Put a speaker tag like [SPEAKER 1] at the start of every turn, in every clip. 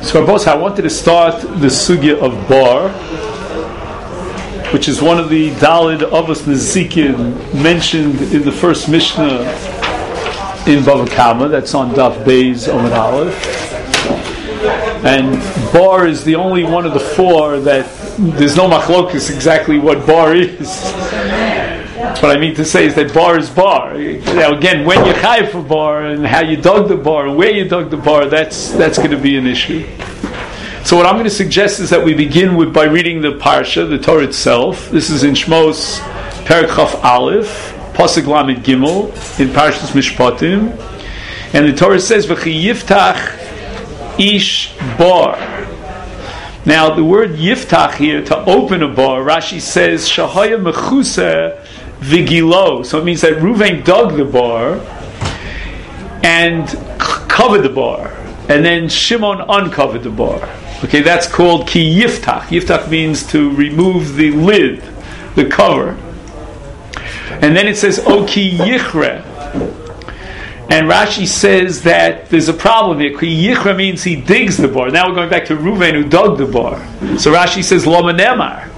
[SPEAKER 1] So, Rabos, I wanted to start the sugya of bar, which is one of the Dalid Avos Nezikin mentioned in the first Mishnah in Bava Kama. That's on Daf Beis Amud Aleph. And bar is the only one of the four that there's no machlokus exactly what bar is. What I mean to say is that bar is bar. Now again, when you chayav for bar and how you dug the bar and where you dug the bar, that's going to be an issue. So what I'm going to suggest is that we begin by reading the parsha, the Torah itself. This is in Shmos Perek Chaf Aleph, Pasuk Lamed Gimel in Parshas Mishpatim, and the Torah says V'chi Yiftach Ish Bar. Now the word Yiftach here, to open a bar, Rashi says Shahaya Mechuseh Vigilo. So it means that Reuven dug the bar and covered the bar, and then Shimon uncovered the bar. Okay, that's called Ki Yiftach. Yiftach means to remove the lid, the cover. And then it says O Ki Yichre. And Rashi says that there's a problem here. Ki Yichre means he digs the bar. Now we're going back to Reuven who dug the bar. So Rashi says Lo Menemar.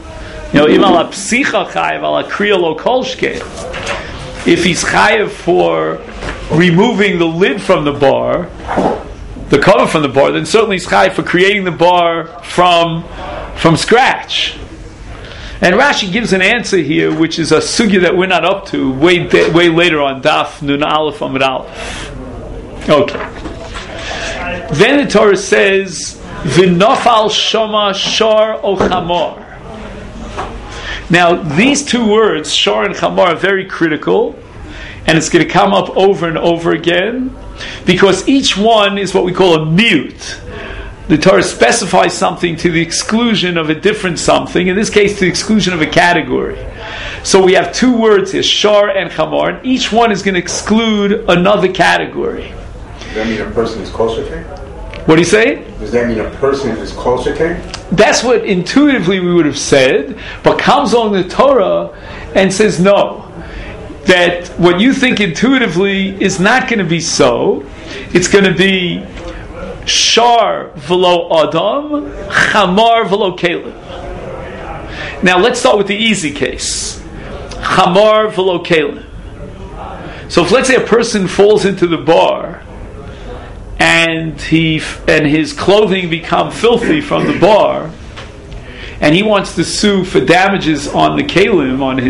[SPEAKER 1] If he's chayav for removing the lid from the bar, the cover from the bar, then certainly he's chayav for creating the bar from scratch. And Rashi gives an answer here, which is a sugya that we're not up to, way later on Daf Nun Aleph Amud Aleph. Okay. Then the Torah says V'nofal shoma shor o chamor. Now, these two words, shor and chamar, are very critical, and it's going to come up over and over again, because each one is what we call a mute. The Torah specifies something to the exclusion of a different something, in this case to the exclusion of a category. So we have two words here, shor and chamar, and each one is going to exclude another category.
[SPEAKER 2] Does that mean a person is kosher?
[SPEAKER 1] What do you say?
[SPEAKER 2] Does that mean a person is kosher?
[SPEAKER 1] That's what intuitively we would have said, but comes along the Torah and says no. That what you think intuitively is not going to be so. It's going to be shar v'lo adam, chamar v'lo kelim. Now let's start with the easy case. Chamar v'lo kelim. So if let's say a person falls into the bar and his clothing become filthy from the bar, and he wants to sue for damages on the kelim, on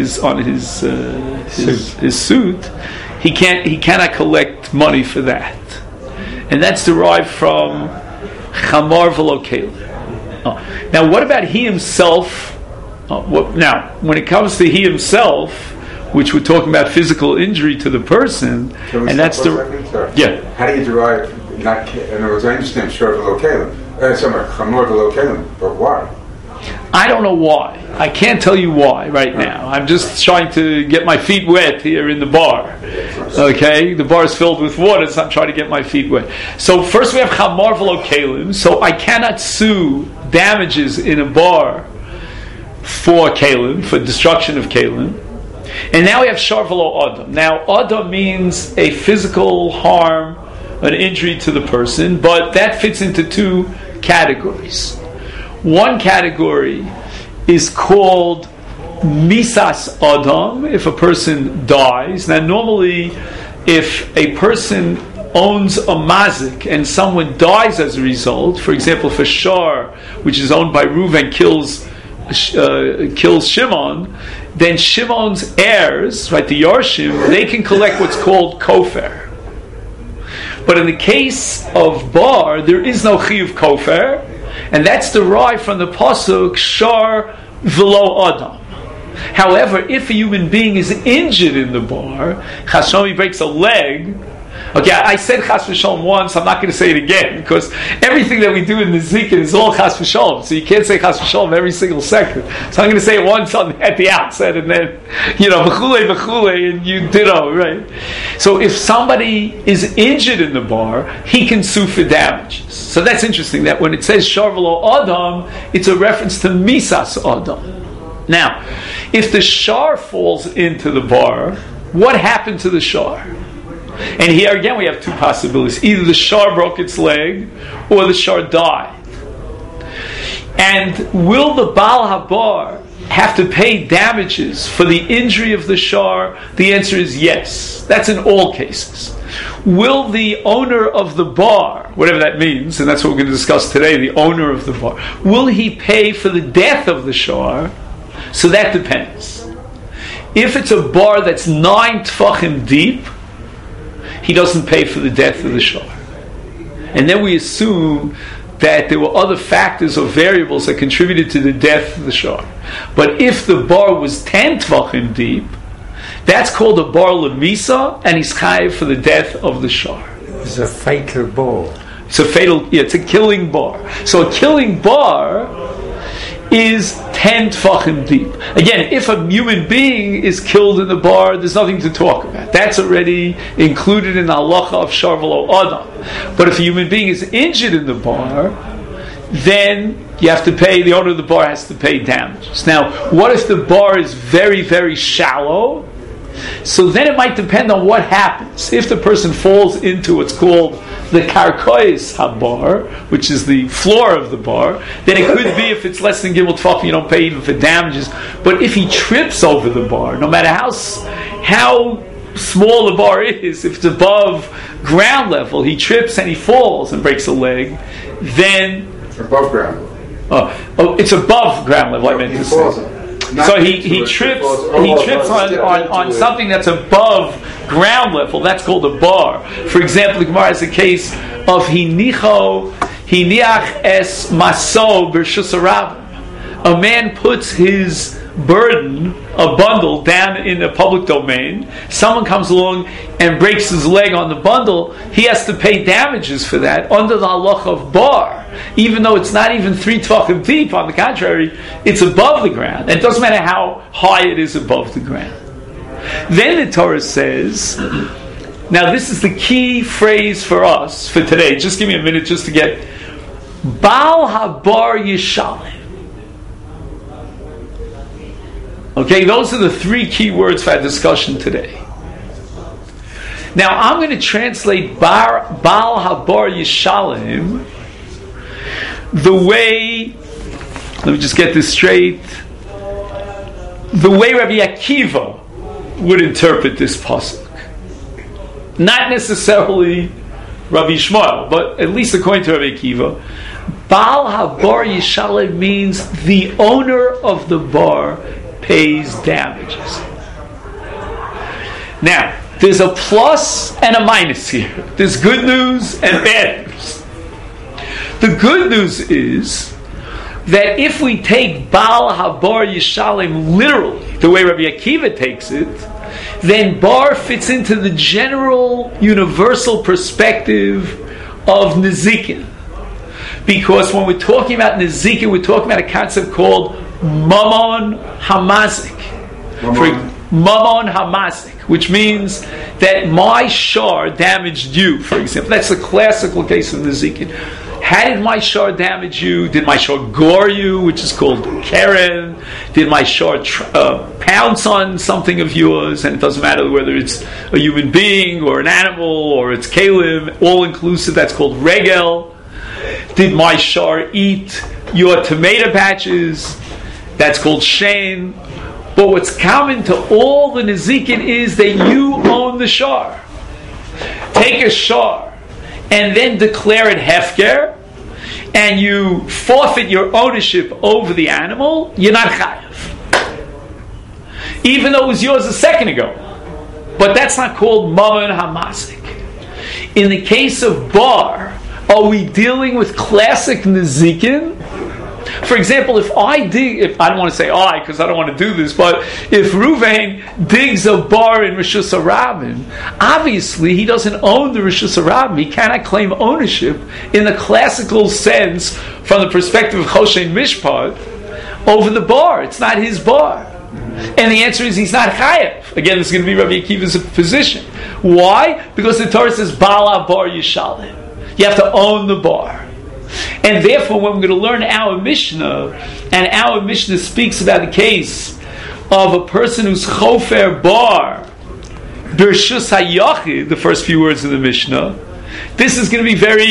[SPEAKER 1] his suit, he cannot collect money for that, and that's derived from chamar v'lo kelim. Now, what about he himself? Now, when it comes to he himself, which we're talking about physical injury to the person, and that's the yeah.
[SPEAKER 2] How do you derive? In other words, I understand shor v'lo kelim, chamar v'lo kelim, but why?
[SPEAKER 1] I don't know why. I can't tell you why right now. I'm just trying to get my feet wet here in the bar. Okay? The bar is filled with water, so I'm trying to get my feet wet. So first we have chamar v'lo kelim, so I cannot sue damages in a bar for kelim, for destruction of kelim. And now we have shar v'lo adam. Now adam means a physical harm, an injury to the person, but that fits into two categories. One category is called misas adam, if a person dies. Now normally, if a person owns a mazik and someone dies as a result, for example, if a shar, which is owned by Reuven, kills Shimon, then Shimon's heirs, right, the Yarshim, they can collect what's called kofer. But in the case of bar, there is no chiyuv kofer, and that's derived from the pasuk shar v'lo adam. However, if a human being is injured in the bar, chas v'shalom, he breaks a leg. Okay, I said chas v'shalom once. I'm not going to say it again, because everything that we do in the Zikin is all chas v'shalom. So you can't say chas v'shalom every single second. So I'm going to say it once at the outset, and then v'chule, and you ditto, right? So if somebody is injured in the bar, he can sue for damages. So that's interesting. That when it says shar v'lo adam, it's a reference to misas adam. Now, if the shar falls into the bar, what happened to the shar? And here again we have two possibilities. Either the shar broke its leg or the shar died. And will the Baal Habar have to pay damages for the injury of the shar? The answer is yes. That's in all cases. Will the owner of the bar, whatever that means, and that's what we're going to discuss today, the owner of the bar, will he pay for the death of the shar? So that depends. If it's a bar that's 9 tfachim deep, he doesn't pay for the death of the shar. And then we assume that there were other factors or variables that contributed to the death of the shar. But if the bar was 10 tvachim deep, that's called a bar lemisa, and he's chayiv for the death of the shar.
[SPEAKER 3] It's a fatal bar.
[SPEAKER 1] It's a killing bar. So a killing bar is 10 tvachim deep. Again, if a human being is killed in the bar, there's nothing to talk about. That's already included in the halacha of shar v'lo adam. But if a human being is injured in the bar, then you have to pay, the owner of the bar has to pay damages. Now, what if the bar is very, very shallow? So then it might depend on what happens. If the person falls into what's called the karkois habar, which is the floor of the bar, then it could be, if it's less than gimel tefachim, you don't pay even for damages. But if he trips over the bar, no matter how small the bar is, if it's above ground level, he trips and he falls and breaks a leg, then
[SPEAKER 2] above ground level.
[SPEAKER 1] It's above ground level. I meant to say. So he trips on something that's above ground level. That's called a bar. For example, the Gemara has a case of hiniach es maso b'rshus harabim. A man puts his burden, a bundle, down in a public domain. Someone comes along and breaks his leg on the bundle. He has to pay damages for that under the halacha of bar, even though it's not even 3 tvachim deep. On the contrary, it's above the ground. And it doesn't matter how high it is above the ground. Then the Torah says, now this is the key phrase for us for today. Just give me a minute just to get Baal Habar Yishalim. Okay, those are the 3 key words for our discussion today. Now, I'm going to translate Baal Habar Yishalim the way, let me just get this straight, the way Rabbi Akiva would interpret this pasuk. Not necessarily Rabbi Shmuel, but at least according to Rabbi Akiva, Baal Habar Yishalim means the owner of the bar pays damages. Now, there's a plus and a minus here. There's good news and bad news. The good news is that if we take Baal Habar Yishalim literally, the way Rabbi Akiva takes it, then bar fits into the general universal perspective of Nezikin. Because when we're talking about Nezikin, we're talking about a concept called Mamon Hamazik. Mamon Hamazik, which means that my shar damaged you, for example. That's the classical case of Nezikin. How did my shar damage you? Did my shar gore you, which is called Keren? Did my shar pounce on something of yours? And it doesn't matter whether it's a human being or an animal or it's kalim, all inclusive, that's called regel. Did my shar eat your tomato patches? That's called shein. But what's common to all the nezikin is that you own the shar. Take a shar and then declare it hefker, and you forfeit your ownership over the animal, you're not chayav. Even though it was yours a second ago. But that's not called mamon hamasik. In the case of bar, are we dealing with classic nezikin? For example, if I don't want to say I because I don't want to do this, but if Ruvain digs a bar in Rishus Harabim, obviously he doesn't own the Rishus Harabim. He cannot claim ownership in the classical sense from the perspective of Choshen Mishpat over the bar. It's not his bar. And the answer is he's not chayav. Again, this is going to be Rabbi Akiva's position. Why? Because the Torah says Baal Habar Yishalim. You have to own the bar. And therefore, when we're going to learn our Mishnah, and our Mishnah speaks about the case of a person who's chofer bar, Bershus HaYachid, the first few words of the Mishnah, this is going to be very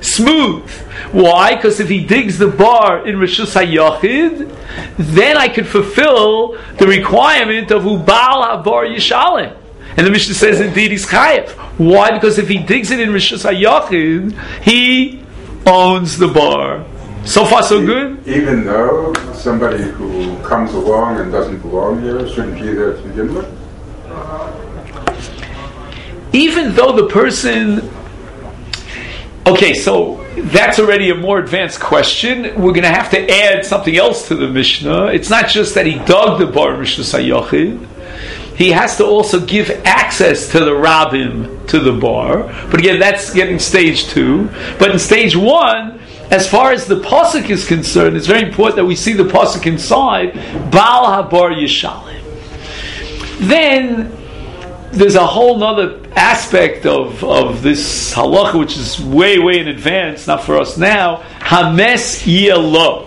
[SPEAKER 1] smooth. Why? Because if he digs the bar in Rishus HaYachid, then I could fulfill the requirement of Ubal HaBar Yishalem. And the Mishnah says indeed he's chayev. Why? Because if he digs it in Rishus HaYachid, he owns the bar. So far so good?
[SPEAKER 2] Even though somebody who comes along and doesn't belong here shouldn't be there to begin with?
[SPEAKER 1] Even though the person... Okay, so that's already a more advanced question. We're going to have to add something else to the Mishnah. It's not just that he dug the bar Rishus HaYachid. He has to also give access to the rabbim to the bar. But again, that's getting stage 2. But in stage 1, as far as the pasuk is concerned, it's very important that we see the pasuk inside. Baal habar yishalem. Then there's a whole other aspect of this halacha, which is way in advance, not for us now. Hames yelo.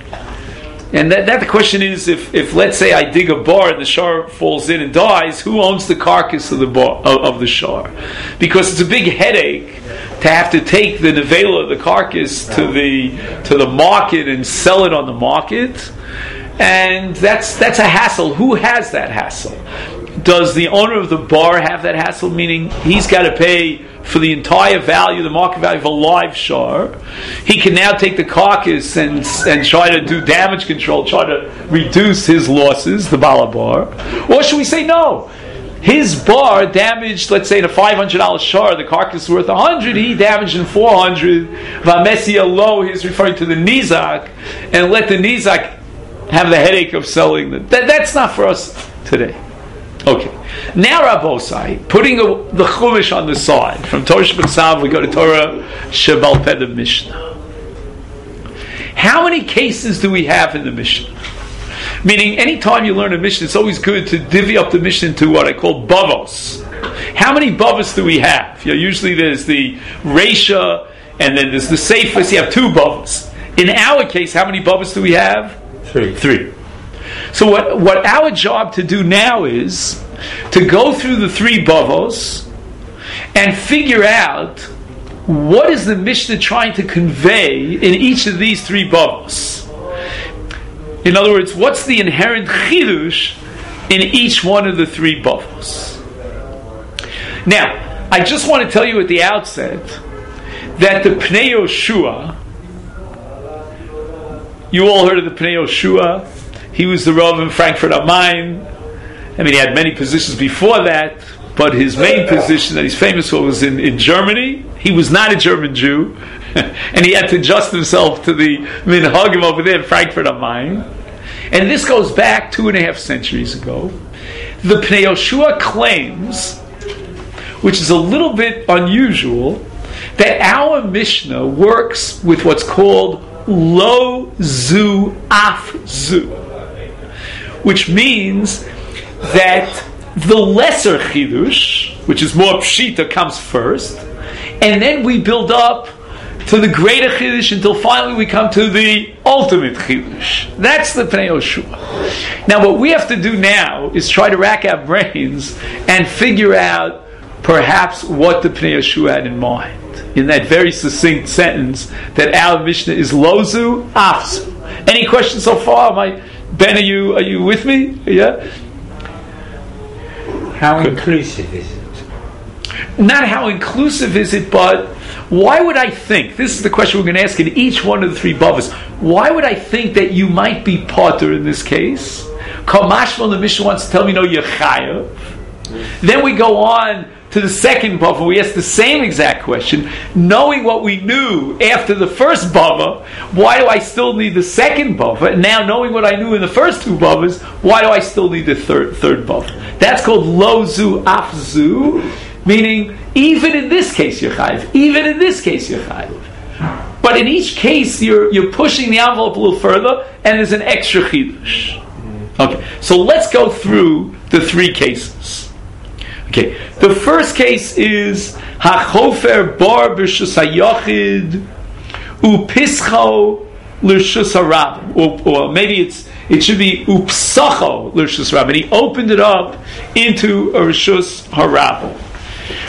[SPEAKER 1] And that the question is, if let's say I dig a bar and the shar falls in and dies, who owns the carcass of the bar of the shar? Because it's a big headache to have to take the nevela of the carcass to the market and sell it on the market, and that's a hassle. Who has that hassle? Does the owner of the bar have that hassle? Meaning he's got to pay for the entire value, the market value of a live shar. He can now take the carcass and try to do damage control, try to reduce his losses, the balabar. Or should we say no? His bar damaged, let's say in a $500 shar, the carcass is worth $100, he damaged in $400. Vamesi low, he's referring to the nizak, and let the nizak have the headache of selling the... That's not for us today. Okay. Now, Rabbosai, putting the Chumash on the side, from Torah Shebetzav we go to Torah Shebal Peh, the Mishnah. How many cases do we have in the Mishnah? Meaning, anytime you learn a Mishnah, it's always good to divvy up the Mishnah into what I call bavos. How many bavos do we have? Usually there's the Reisha, and then there's the Seifos. You have 2 bavos. In our case, how many bavos do we have? 3. So what our job to do now is to go through the 3 bavos and figure out what is the Mishnah trying to convey in each of these 3 bavos. In other words, what's the inherent chidush in each one of the 3 bavos? Now, I just want to tell you at the outset that the Pnei Yoshua, you all heard of the Pnei Yoshua. He was the Rav in Frankfurt am Main. I mean, he had many positions before that, but his main position that he's famous for was in Germany. He was not a German Jew, and he had to adjust himself to the minhagim over there in Frankfurt am Main. And this goes back 2.5 centuries ago. The Pnei Yoshua claims, which is a little bit unusual, that our Mishnah works with what's called lo zu af zu, which means that the lesser chidush, which is more pshita, comes first, and then we build up to the greater chidush until finally we come to the ultimate chidush. That's the Pnei Yoshua. Now, what we have to do now is try to rack our brains and figure out perhaps what the Pnei Yoshua had in mind in that very succinct sentence that our Mishnah is lozu afzu. Any questions so far? Ben, are you with me? Yeah.
[SPEAKER 3] How inclusive is it?
[SPEAKER 1] Not how inclusive is it, but why would I think? This is the question we're going to ask in each one of the 3 bavos. Why would I think that you might be potter in this case? Kamashmal, the Mishnah wants to tell me no, you're chayav. Then we go on to the second bava. We ask the same exact question, knowing what we knew after the first bava. Why do I still need the second bava? And now, knowing what I knew in the first 2 bavas, why do I still need the third bava? That's called lo zu af zu, meaning even in this case you're chayiv. Even in this case you're chayiv. But in each case you're pushing the envelope a little further, and there's an extra chidush. Okay, so let's go through the 3 cases. Okay, the first case is hachofer bar b'rishus hayachid upischo l'rishus harab, or maybe it should be upsacho l'rishus harab, and he opened it up into a rishus harab.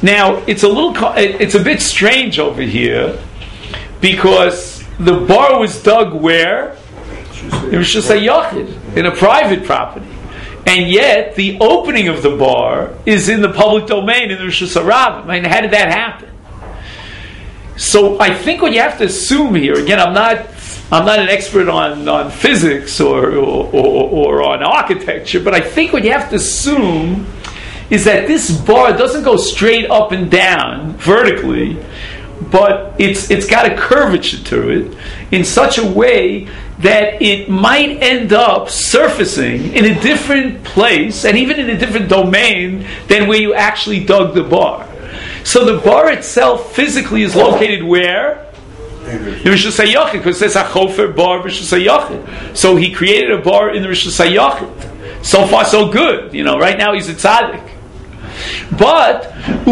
[SPEAKER 1] Now, it's a bit strange over here, because the bar was dug where? In Rishus HaYachid, in a private property. And yet, the opening of the bar is in the public domain, in the Rishus HaRabim. I mean, how did that happen? So, I think what you have to assume here, again, I'm not an expert on physics or on architecture, but I think what you have to assume is that this bar doesn't go straight up and down vertically, but it's got a curvature to it in such a way that it might end up surfacing in a different place and even in a different domain than where you actually dug the bar. So the bar itself physically is located where? In Rishus HaYachid, because it says HaChofer bar Rishus HaYachid. So he created a bar in the Rishus HaYachid. So far so good. Right now he's a tzaddik. But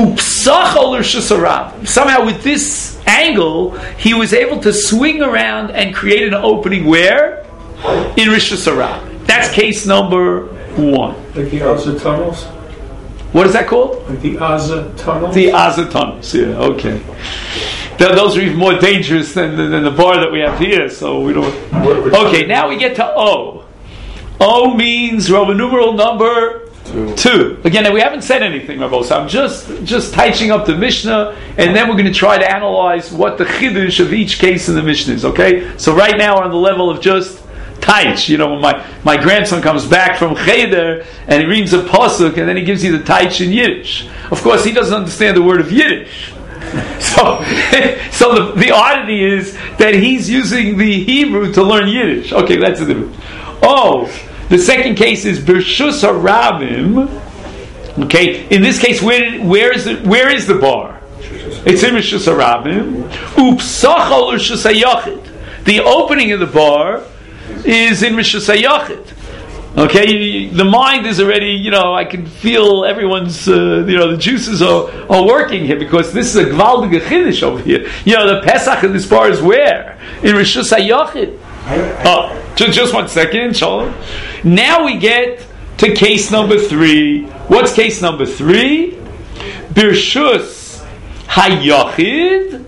[SPEAKER 1] somehow with this angle, he was able to swing around and create an opening where? In Rishus HaRabim. That's case number 1.
[SPEAKER 4] Like the Aza tunnels?
[SPEAKER 1] What is that called?
[SPEAKER 4] Like the Aza tunnels?
[SPEAKER 1] The Aza tunnels, yeah, okay. Those are even more dangerous than the bar that we have here, so we don't... Okay, now we get to O. O means Roman numeral number 2. Again, we haven't said anything, Rabbi, so I'm just touching up the Mishnah, and then we're going to try to analyze what the chidush of each case in the Mishnah is, okay? So right now we're on the level of just taich. When my grandson comes back from cheder, and he reads a pasuk, and then he gives you the taich in Yiddish. Of course, he doesn't understand the word of Yiddish. So the oddity is that he's using the Hebrew to learn Yiddish. Okay, that's the difference. The second case is Birshus HaRabim. Okay, in this case, where is the bar? It's in Birshus HaRabim. Upsachol Rishus HaYachid. The opening of the bar is in Rishus HaYachid. Okay, the mind is already, I can feel everyone's, the juices are working here, because this is a gvaldige chiddush over here. The Pesach in this bar is where? In Rishus HaYachid. Just 1 second, Shalom. Now we get to case number 3. What's case number 3? Birshus HaYachid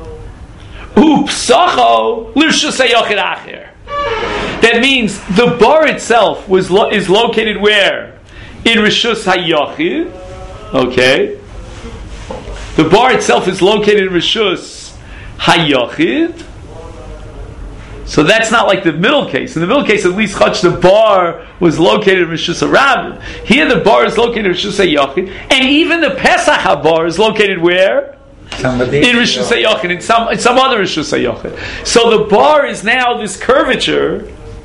[SPEAKER 1] Upsacho Lirshus HaYachid Acher. That means the bar itself is located where? In Rishus HaYachid. Okay. The bar itself is located in Rishus HaYachid. So that's not like the middle case. In the middle case, at least the bar was located in Rishus HaRabim. Here the bar is located in Rishus HaYachid. And even the Pesach bar is located where? In Rishus HaYachid, in some other Rishus HaYachid. So the bar is now this curvature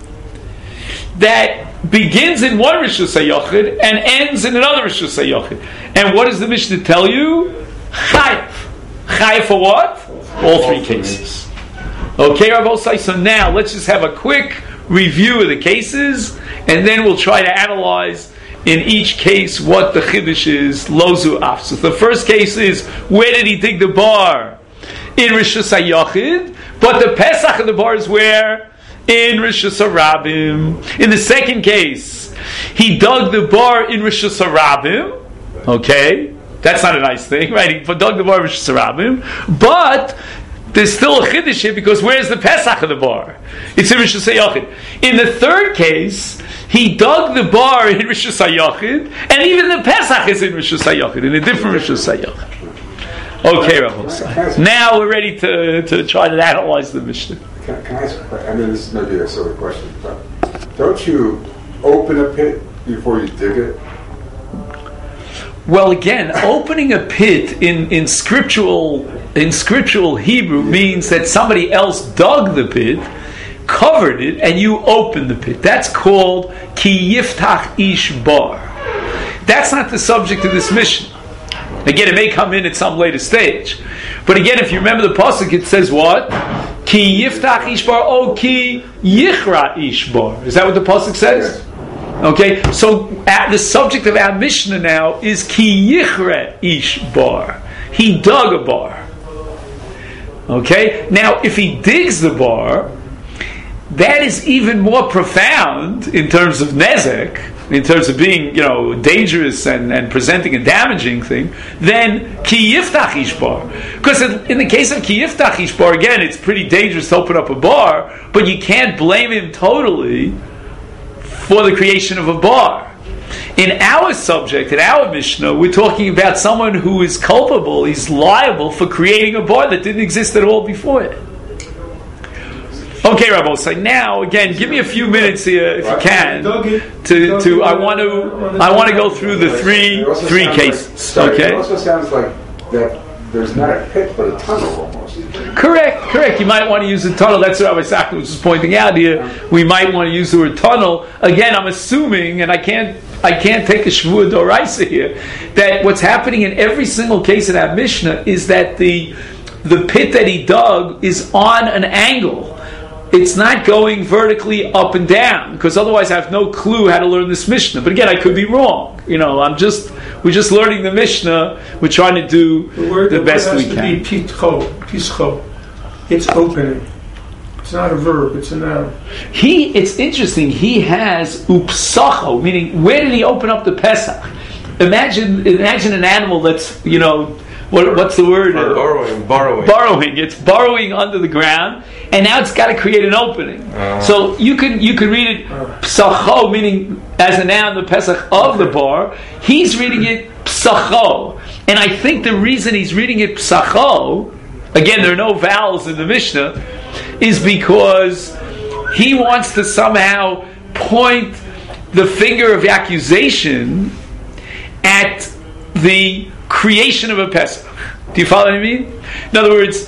[SPEAKER 1] that begins in one Rishus HaYachid and ends in another Rishus HaYachid. And what does the Mishnah tell you? Chayav. Chayav for what? All 3 cases. Okay, Rabbi, so now let's just have a quick review of the cases, and then we'll try to analyze in each case what the chiddush is, lozu af. So the first case is, where did he dig the bar? In Rishus HaYachid, but the Pesach of the bar is where? In Rishus HaRabim. In the second case, he dug the bar in Rishus HaRabim. Okay, that's not a nice thing, right? He dug the bar in Rishus HaRabim, but there's still a chiddush here, because where's the Pesach of the bar? It's in Rishus HaYachid. In the third case, he dug the bar in Rishus HaYachid, and even the Pesach is in Rishus HaYachid, in a different Rishus HaYachid. Okay, Rabbi. Now we're ready to try to analyze the Mishnah.
[SPEAKER 2] Can I ask a question? I mean, this may be a silly question, but don't you open a pit before you dig it?
[SPEAKER 1] Well, again, opening a pit in scriptural Hebrew means that somebody else dug the pit, covered it, and you opened the pit. That's called ki yiftach ish bar. That's not the subject of this Mishnah. Again, it may come in at some later stage. But again, if you remember the pasuk, it says what? Ki yiftach ish bar, o ki yichra ish bar. Is that what the pasuk says? Yes. Okay, so the subject of our Mishnah now is ki yichra ish bar. He dug a bar. Okay, now if he digs the bar, that is even more profound in terms of nezek, in terms of being, dangerous and presenting a damaging thing, then ki yiftach ishbar. Because in the case of ki yiftach ishbar, again, it's pretty dangerous to open up a bar, but you can't blame him totally for the creation of a bar. In our subject, in our Mishnah, we're talking about someone who is culpable, he's liable for creating a bar that didn't exist at all before it. Okay, Rabbi, so now again, give me a few minutes here, if you can, to I want to go through the three cases. Okay.
[SPEAKER 2] It also sounds like that there's not a pit but a tunnel almost.
[SPEAKER 1] Correct. You might want to use a tunnel. That's what Rabbi Sachar was just pointing out here. We might want to use the word tunnel. Again, I'm assuming, and I can't take a shvua d'oraisa here, that what's happening in every single case in that Mishnah is that the pit that he dug is on an angle. It's not going vertically up and down, because otherwise I have no clue how to learn this Mishnah. But again, I could be wrong. We're just learning the Mishnah. We're trying to do the best we can.
[SPEAKER 4] It has to be pischo. It's opening. It's not a verb, it's a noun.
[SPEAKER 1] It's interesting, he has upsacho, meaning where did he open up the Pesach? Imagine an animal that's, what's the word? Borrowing. It's borrowing under the ground, and now it's got to create an opening. So you could read it psacho, meaning as a noun, the Pesach of the bar. He's reading it psacho, and I think the reason he's reading it psacho, again, there are no vowels in the Mishnah, is because he wants to somehow point the finger of accusation at the creation of a Pesach. Do you follow what I mean? In other words,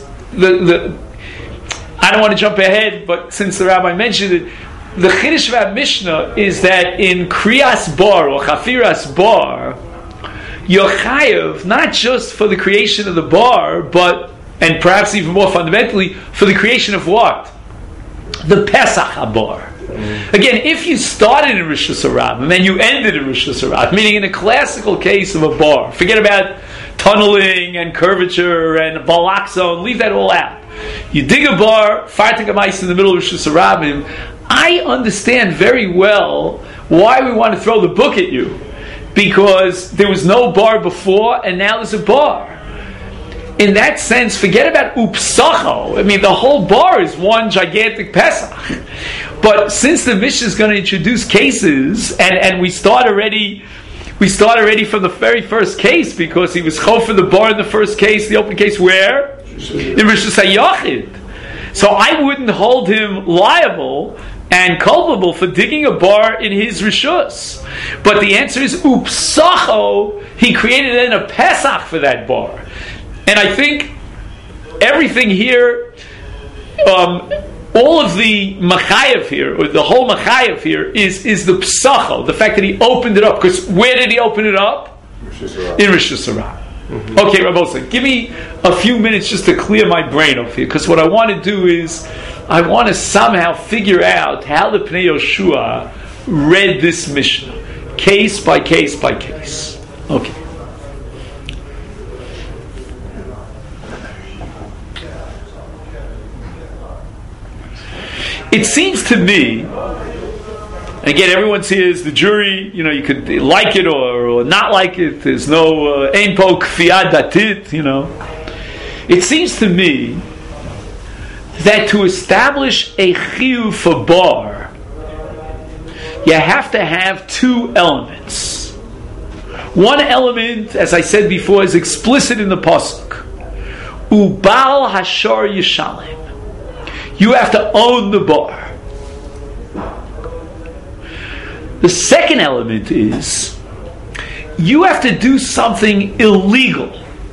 [SPEAKER 1] I don't want to jump ahead, but since the rabbi mentioned it, the Chiddush of our Mishnah is that in Kriyas Bar or Chafiras Bar, you're chayav not just for the creation of the bar, and perhaps even more fundamentally, for the creation of what? The Pesach HaBar. Again, if you started in Rosh Hashanah and then you ended in Rosh Hashanah, meaning in a classical case of a bar, forget about tunneling and curvature and balakzon, leave that all out. You dig a bar, fartik amais in the middle of Rosh Hashanah, I understand very well why we want to throw the book at you, because there was no bar before and now there's a bar. In that sense, forget about upsacho. The whole bar is one gigantic Pesach. But since the Mishnah is going to introduce cases, and we start already from the very first case, because he was chov for the bar in the first case, the open case, where? In Rosh Hashanah. So I wouldn't hold him liable and culpable for digging a bar in his rishus. But the answer is upsacho. He created then a Pesach for that bar. And I think everything here, all of the machayev here, or the whole machayev here, is the psacho, the fact that he opened it up. Because where did he open it up? In Rosh Hashanah. Mm-hmm. Okay, Rabbi Olson, give me a few minutes just to clear my brain off here, because what I want to do is, I want to somehow figure out how the Pnei Yoshua read this Mishnah, case by case by case. Okay. It seems to me, and again, everyone's here is the jury. You could like it or not like it. There's no ein po kfiyat datit. It seems to me that to establish a chiyuv for bar, you have to have two elements. One element, as I said before, is explicit in the pasuk. Ubal hashar yishalem. You have to own the bar. The second element is you have to do something illegal.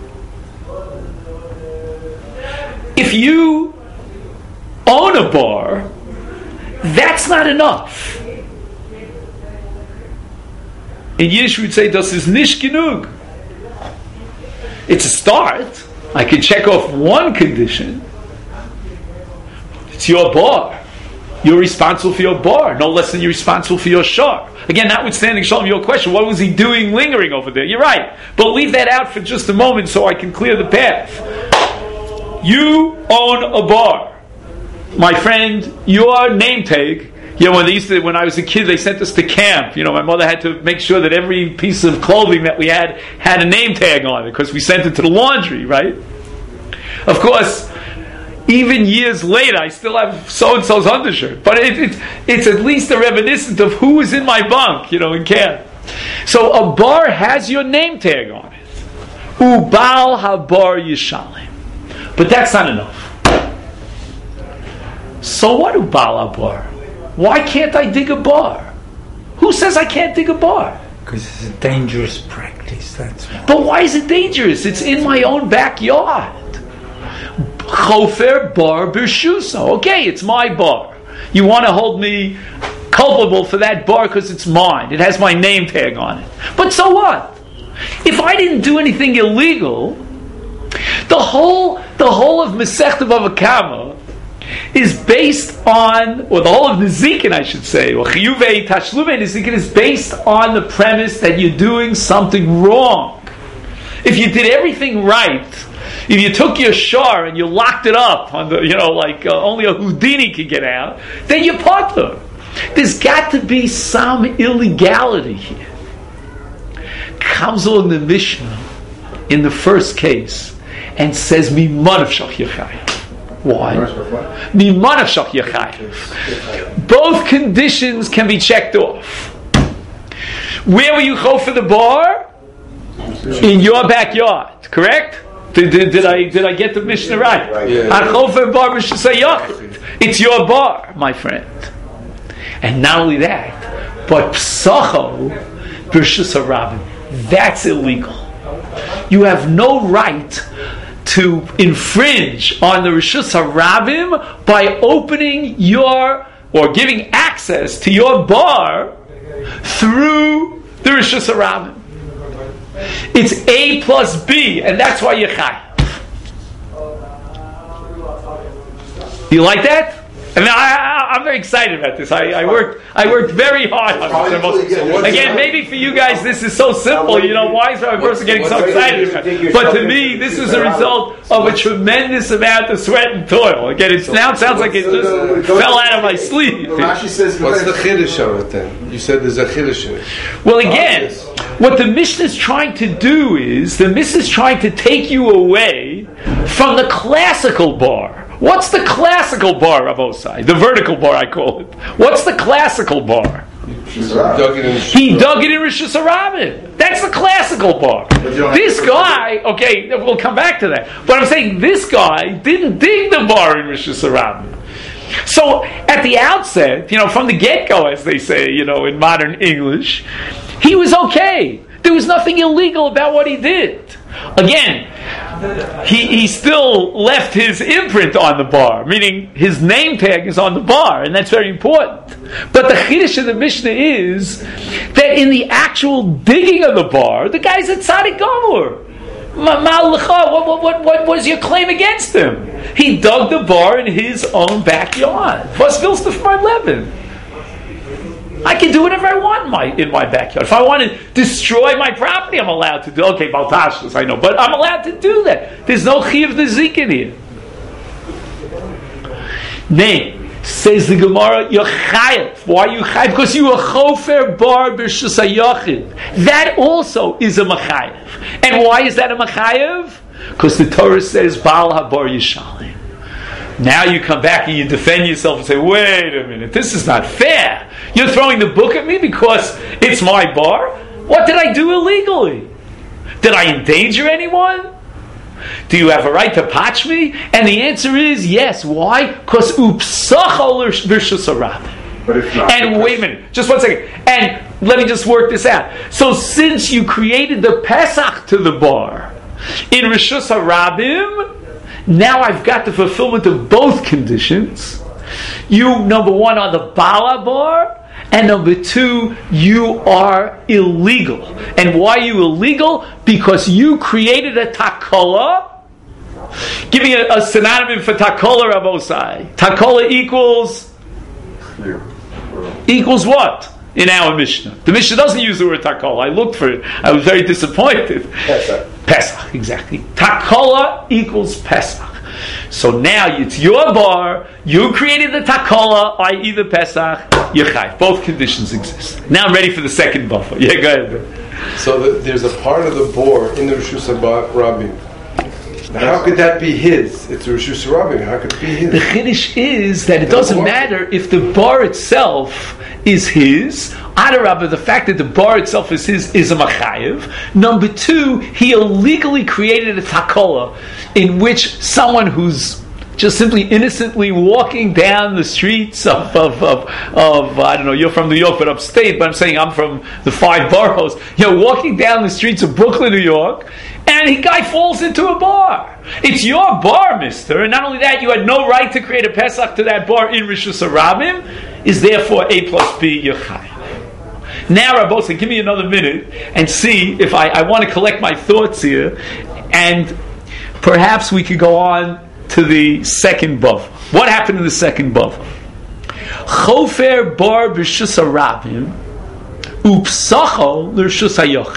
[SPEAKER 1] If you own a bar, that's not enough. In Yiddish we would say, das ist nicht genug. It's a start. I can check off one condition. It's your bar. You're responsible for your bar, no less than you're responsible for your shar. Again, notwithstanding, Shalom, your question, what was he doing lingering over there? You're right. But leave that out for just a moment so I can clear the path. You own a bar. My friend, your name tag When I was a kid, they sent us to camp. My mother had to make sure that every piece of clothing that we had a name tag on it because we sent it to the laundry, right? Of course, even years later, I still have so-and-so's undershirt. But it's at least a reminiscent of who was in my bunk, in camp. So a bar has your name tag on it. Ubal habar yishalim. But that's not enough. So what, Ubal habar? Why can't I dig a bar? Who says I can't dig a bar?
[SPEAKER 3] Because it's a dangerous practice, that's why.
[SPEAKER 1] But why is it dangerous? It's in my own backyard. Chofer bar b'shusa. Okay, it's my bar. You want to hold me culpable for that bar because it's mine. It has my name tag on it. But so what? If I didn't do anything illegal, the whole of Masechta Bava Kama is based on, or the whole of Nezikin, I should say, or Chiyuvei Tashlumei Nezikin is based on the premise that you're doing something wrong. If you did everything right, if you took your shar and you locked it up on the, only a Houdini can get out, then you're potter. There's got to be some illegality here. Comes along the Mishnah in the first case and says, "Mimanav shach yachai." Why? Mimanav shach yachai. Both conditions can be checked off. Where were you go for the bar? In your backyard, correct? Did I get the Mishnah right? It's your bar, my friend. And not only that, but psacho b'rshus harabim. That's illegal. You have no right to infringe on the Rishus Harabim by opening or giving access to your bar through the Rishus Harabim. It's A plus B, and that's why you're chayav. Do you like that? And I'm very excited about this. I worked very hard on this. Again, maybe for you guys this is so simple. Why is a person getting so excited about it? But to me, this is a result of a tremendous amount of sweat and toil. Again, it sounds like it just fell out of my sleeve.
[SPEAKER 5] What's the chiddush of it then? You said there's a chiddush in it.
[SPEAKER 1] Well, again, what the Mishnah is trying to do is the Mishnah is trying to take you away from the classical bar. What's the classical bar, Rav Osai? The vertical bar, I call it. What's the classical bar? He dug it in Rishus Harabim. That's the classical bar. This guy, okay, we'll come back to that. But I'm saying this guy didn't dig the bar in Rishus Harabim. So at the outset, from the get-go, as they say, in modern English, he was okay. There was nothing illegal about what he did. Again, he still left his imprint on the bar, meaning his name tag is on the bar, and that's very important. But the chiddush of the Mishnah is that in the actual digging of the bar, the guy's a tzaddik gomor. What was your claim against him? He dug the bar in his own backyard. Was willst du von mein Leben? I can do whatever I want in my backyard. If I want to destroy my property, I'm allowed to do. Okay, baltashlis, I know, but I'm allowed to do that. There's no chiyuv nezikin here. Nay, says the Gemara, you're chayav. Why are you chayav? Because you are chofer bar b'rshus hayachid. That also is a machayav. And why is that a machayav? Because the Torah says Baal habar yishalim. Now you come back and you defend yourself and say, wait a minute, this is not fair. You're throwing the book at me because it's my bar? What did I do illegally? Did I endanger anyone? Do you have a right to patch me? And the answer is yes. Why? Because upsachol v'rshus harabim. And wait a minute, just 1 second. And let me just work this out. So since you created the Pesach to the bar in Rishus Harabim, now I've got the fulfillment of both conditions. You, number one, are the Bala bar, and number two, you are illegal. And why are you illegal? Because you created a takola. Give me a synonym for takola, Rav Osai. Takola equals what? In our Mishnah. The Mishnah doesn't use the word takola. I looked for it. I was very disappointed. Pesach, exactly. Takola equals Pesach. So now it's your bar, you created the takola, i.e. the Pesach, you're chayv. Both conditions exist. Now I'm ready for the second buffer. Yeah, go ahead.
[SPEAKER 5] So there's a part of the bor in the Rishus Rabim. How could that be his? It's a Rishus Rabim. How could it be his?
[SPEAKER 1] The chiddush is that it doesn't matter if the bar itself is his. Adarabba, the fact that the bar itself is his is a machayev. Number two, he illegally created a takola in which someone who's just simply innocently walking down the streets of I don't know, you're from New York but upstate, but I'm saying I'm from the 5 boroughs. You're walking down the streets of Brooklyn, New York, and a guy falls into a bar. It's your bar, mister, and not only that, you had no right to create a Pesach to that bar in Rishus Harabim, is therefore A plus B, you're chayav. Now, Rabbi, give me another minute and see if I want to collect my thoughts here, and perhaps we could go on to the second buffer. What happened in the second buffer? Chofer bar b'Rishus Harabim upsacho l'Rishus Hayochid.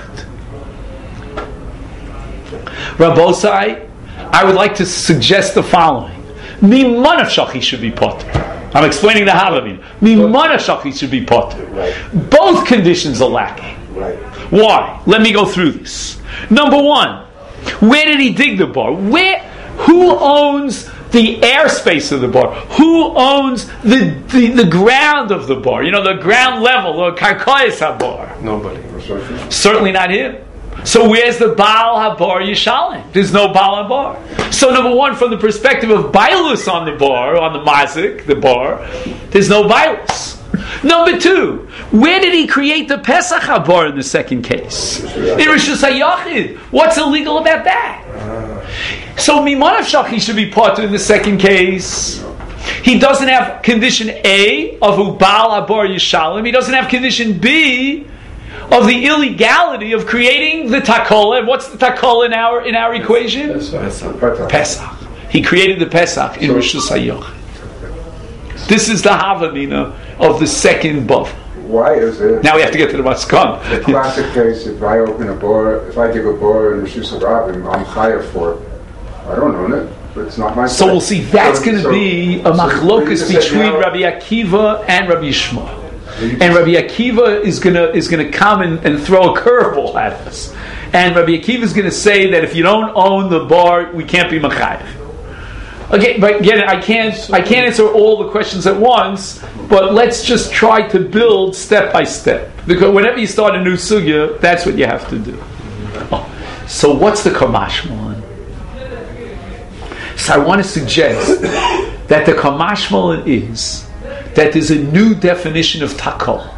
[SPEAKER 1] Rabbosai, I would like to suggest the following: Mimon Shachi should be potter. I'm explaining the Havamina. Mimon Shachi should be potter.
[SPEAKER 2] Right.
[SPEAKER 1] Both conditions are lacking.
[SPEAKER 2] Right.
[SPEAKER 1] Why? Let me go through this. Number one, where did he dig the bar? Who owns the airspace of the bar? Who owns the ground of the bar? You know, the ground level, or karkois habar.
[SPEAKER 5] Nobody.
[SPEAKER 1] Certainly not him. So where's the Baal Habar Yishalim? There's no Baal Habar. So number one, from the perspective of Bailus on the bar, on the mazik, the bar, there's no Bailus. Number two, where did he create the Pesach Habar in the second case? In Rishus HaYachid. What's illegal about that? So Mimon Shachi should be part in the second case. He doesn't have condition A of Ubal Habar Yishalim. He doesn't have condition B of the illegality of creating the takola. And what's the takola in our equation? Pesach. He created the Pesach in Rishus HaYachid. This is the Havamina of the second buff.
[SPEAKER 2] Why is it?
[SPEAKER 1] Now we have to get to the Maskon.
[SPEAKER 2] The classic case, if I open a bar, if I dig a bar in Rishus Harabim, I'm chayav for it. I don't own it, but it's not my
[SPEAKER 1] So we'll see, that's going to be a machlokus between Rabbi Akiva and Rabbi Yishmael. And Rabbi Akiva is going to come and throw a curveball at us. And Rabbi Akiva is going to say that if you don't own the bar, we can't be machayev. Okay, but again, I can't answer all the questions at once. But let's just try to build step by step, because whenever you start a new sugya, that's what you have to do. Oh, so what's the kamashmalan? So I want to suggest that the kamashmalan is that there's a new definition of takol.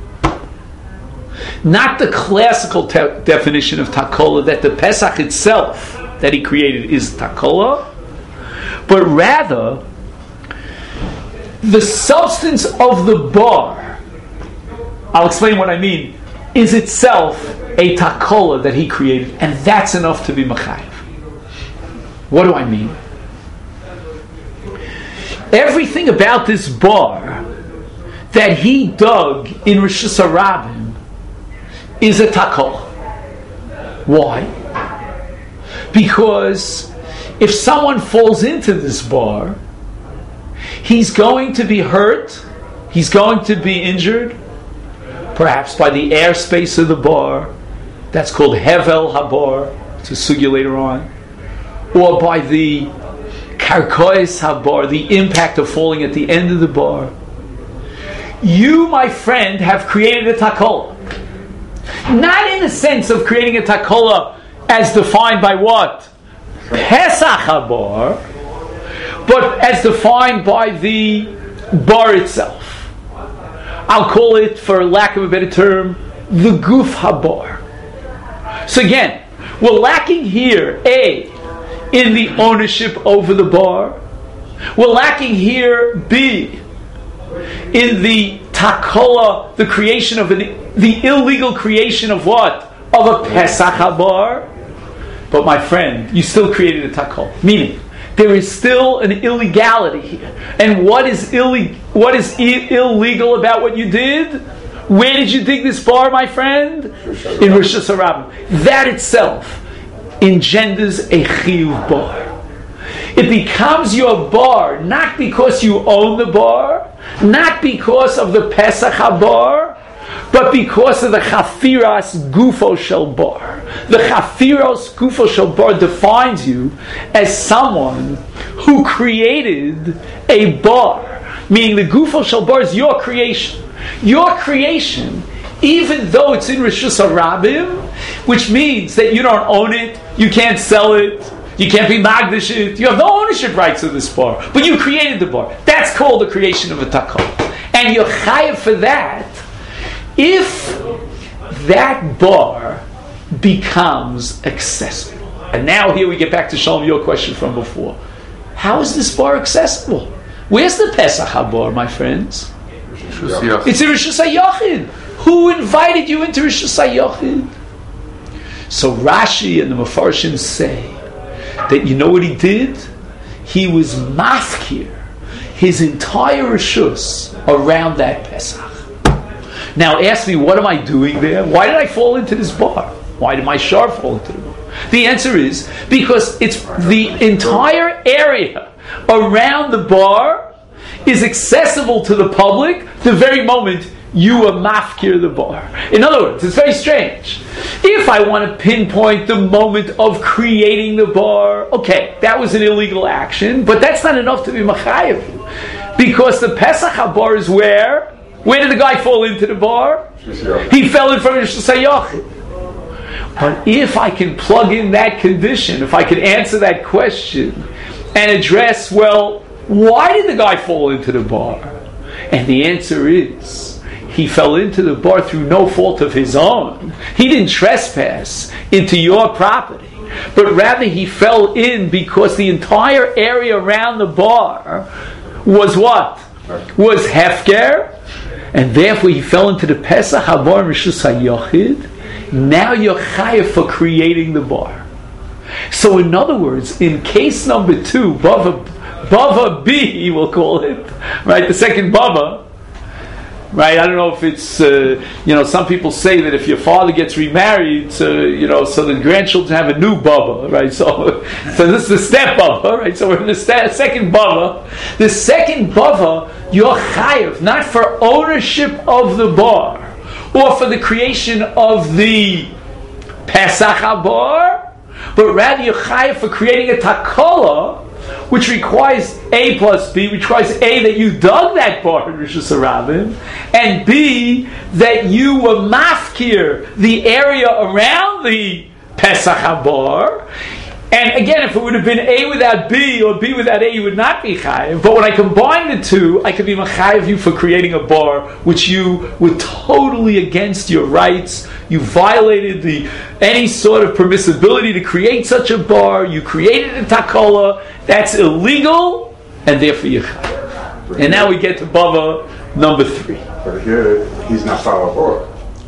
[SPEAKER 1] Not the classical definition of takola, that the Pesach itself that he created is takola, but rather the substance of the bar, I'll explain what I mean, is itself a takola that he created, and that's enough to be machayev. What do I mean? Everything about this bar that he dug in Rishus Harabim is a takola. Why? Because if someone falls into this bar, he's going to be hurt, he's going to be injured, perhaps by the airspace of the bar, that's called Hevel Habar, it's a sugya later on, or by the Karkois Habar, the impact of falling at the end of the bar. You, my friend, have created a takola. Not in the sense of creating a takola as defined by what? Pesach Habar, but as defined by the bar itself. I'll call it, for lack of a better term, the Guf Habar. So again, we're lacking here, A, in the ownership over the bar. We're lacking here, B, in the takola, the creation of the illegal creation of what? Of a Pesach Habar. But my friend, you still created a takola. Meaning, there is still an illegality here. And what is illegal about what you did? Where did you dig this bar, my friend? In Rishus Harabim. That itself engenders a chiyuv bar. It becomes your bar, not because you own the bar, not because of the Pesach HaBar, but because of the Chafiras Gufo Shel Bar. The Chafiras Gufo Shel Bar defines you as someone who created a bar, meaning the Gufo Shel Bar is your creation. Your creation, even though it's in Rishus HaRabim, which means that you don't own it, you can't sell it, you can't be magdish it, you have no ownership rights of this bar, but you created the bar. That's called the creation of a takol. And you're chayav for that if that bar becomes accessible. And now here we get back to Shalom, your question from before. How is this bar accessible? Where's the Pesach HaBar, my friends? It's in Rishus HaYachid. Who invited you into Rishus HaYachid? So Rashi and the Mefarshim say that you know what he did? He was mafkir his entire Rishus around that Pesach. Now ask me, what am I doing there? Why did I fall into this bar? Why did my shar fall into the bar? The answer is because it's the entire area around the bar is accessible to the public the very moment you are mafkir the bar. In other words, it's very strange. If I want to pinpoint the moment of creating the bar, okay, that was an illegal action, but that's not enough to be machayev. Because the Pesach HaBar is where? Where did the guy fall into the bar? He fell in front of Rishus HaYachid. But if I can plug in that condition, if I can answer that question and address, well, why did the guy fall into the bar? And the answer is, he fell into the bar through no fault of his own. He didn't trespass into your property, but rather he fell in because the entire area around the bar was what? Was hefker, and therefore he fell into the Pesach HaBar Rishus HaYachid. Now you're chayav for creating the bar. So in other words, in case number 2, Bava B, we'll call it, right? The second Bava, right? I don't know if it's, some people say that if your father gets remarried, so the grandchildren have a new Baba, right? So this is the step Baba, right? So we're in the second Bava. The second Bava, you're chayav, not for ownership of the bar, or for the creation of the Pesach HaBar, but rather you're chayav for creating a takola, which requires A plus B, which requires A, that you dug that bar in Rishus HaRabim, and B, that you were mafkir the area around the Pesach HaBar. And again, if it would have been A without B or B without A, you would not be chayiv. But when I combine the two, I could be chayiv you for creating a bar which you were totally against your rights. You violated any sort of permissibility to create such a bar. You created a takola. That's illegal, and therefore you're chayiv. And now we get to Bava number 3.
[SPEAKER 2] But here, he's not Bala Bar.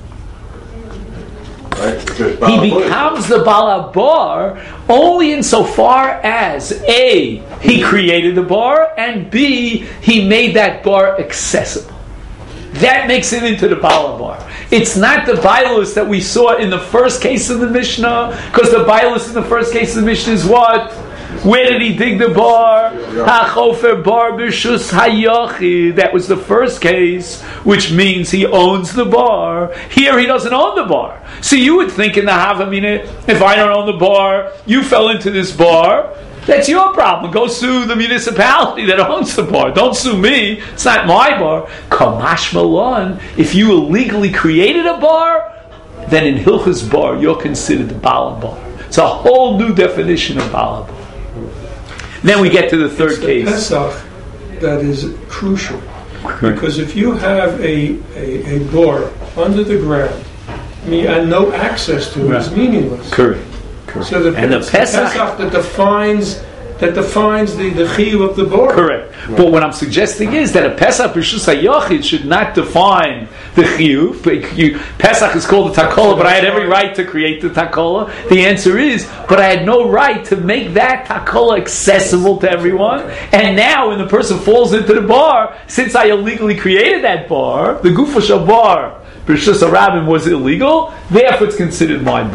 [SPEAKER 2] Right?
[SPEAKER 1] He becomes the Bala Bar only insofar as A, he created the bar, and B, he made that bar accessible. That makes it into the Bala Bar. It's not the Bailus that we saw in the first case of the Mishnah, because the Bailus in the first case of the Mishnah is what? Where did he dig the bar? HaChofer bar b'Rishus HaYachid. That was the first case, which means he owns the bar. Here he doesn't own the bar. So you would think in the Havamina, if I don't own the bar, you fell into this bar, that's your problem. Go sue the municipality that owns the bar. Don't sue me. It's not my bar. Kamash Malon, if you illegally created a bar, then in Hilchas bar, you're considered the Bala bar. It's a whole new definition of Bala bar. Then we get to the third case.
[SPEAKER 4] Pesach that is crucial.
[SPEAKER 1] Correct.
[SPEAKER 4] Because if you have a bar under the ground, and no access to it, it's meaningless.
[SPEAKER 1] Correct.
[SPEAKER 4] So the Pesach that defines the chiyuv of the bar.
[SPEAKER 1] Correct. Right. But what I'm suggesting is that a Pesach Rishus HaYachid should not define the chiyuv. Pesach is called the takola, but I had every right to create the takola. The answer is, but I had no right to make that takola accessible to everyone. And now when the person falls into the bar, since I illegally created that bar, the Gufa Shel Bar Rishus HaRabim was illegal, therefore it's considered my bar.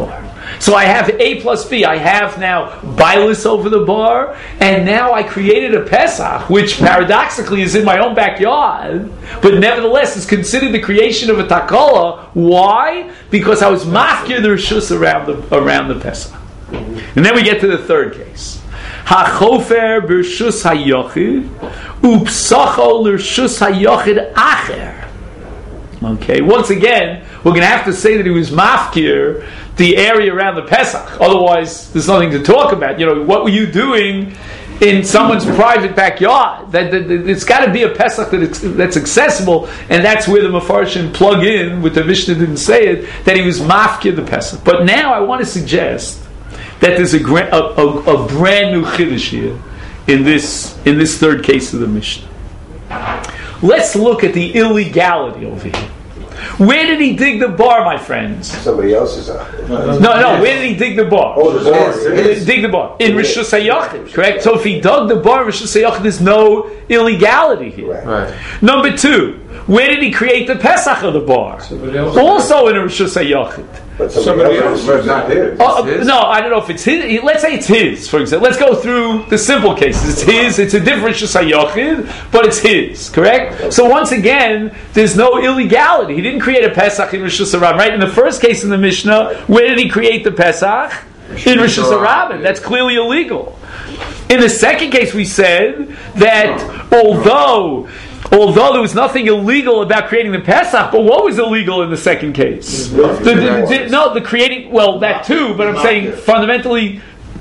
[SPEAKER 1] So I have A plus B. I have now Bailis over the bar, and now I created a Pesach, which paradoxically is in my own backyard, but nevertheless is considered the creation of a Takala. Why? Because I was mafkir the Rishus around the Pesach. And then we get to the third case. HaChofer b'Rishus HaYochid u'psacho l'Rishus HaYochid Acher. Okay, once again, we're going to have to say that he was mafkir the area around the Pesach. Otherwise, there's nothing to talk about. What were you doing in someone's private backyard? It's got to be a Pesach that's accessible, and that's where the Mefarshim plug in, with the Mishnah didn't say it, that he was mafkir the Pesach. But now I want to suggest that there's a brand new chiddush here in this third case of the Mishnah. Let's look at the illegality over here. Where did he dig the bar, my friends?
[SPEAKER 6] Somebody else's.
[SPEAKER 1] No. Where did he dig the bar?
[SPEAKER 6] Oh, the bar.
[SPEAKER 1] Dig the bar in Rishus HaYachid, correct? So if he dug the bar in Rishus HaYachid, there's no illegality here.
[SPEAKER 6] Right.
[SPEAKER 1] Number two, where did he create the Pesach of the bar? Also in Rishus HaYachid.
[SPEAKER 6] But somebody else.
[SPEAKER 2] But not his.
[SPEAKER 1] No, I don't know if it's his. Let's say it's his, for example. Let's go through the simple cases. It's his. It's a different Rishus HaYachid, but it's his, correct? So once again, there's no illegality. He didn't create a Pesach in Rishus HaRabim, right? In the first case in the Mishnah, where did he create the Pesach? In Rishus HaRabim. That's clearly illegal. In the second case, we said that although there was nothing illegal about creating the Pesach, but what was illegal in the second case? The creating, well, that too, but I'm saying fundamentally,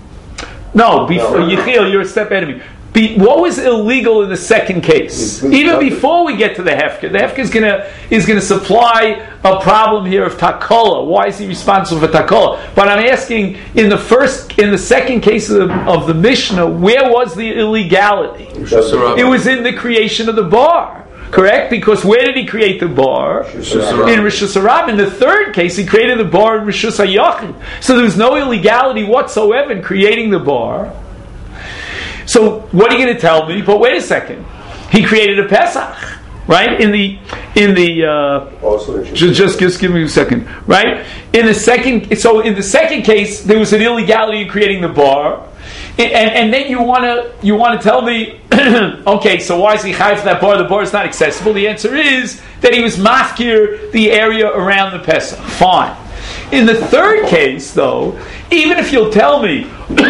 [SPEAKER 1] Yechiel, you're a step ahead of me. What was illegal in the second case? Even before we get to the Hefker, the Hefker is gonna supply a problem here of Takala. Why is he responsible for Takala? But I'm asking, in the second case of the Mishnah, where was the illegality? It was in the creation of the bar. Correct? Because where did he create the bar? In Rishus HaRabim. In the third case, he created the bar in Rishus HaYachid. So there was no illegality whatsoever in creating the bar. So what are you going to tell me? But wait a second, he created a Pesach, right? Just give me a second, right? In the second case, there was an illegality in creating the bar, and then you want to tell me, okay, so why is he chayav for that bar? The bar is not accessible. The answer is that he was mafkir the area around the Pesach. Fine. In the third case, though, even if you'll tell me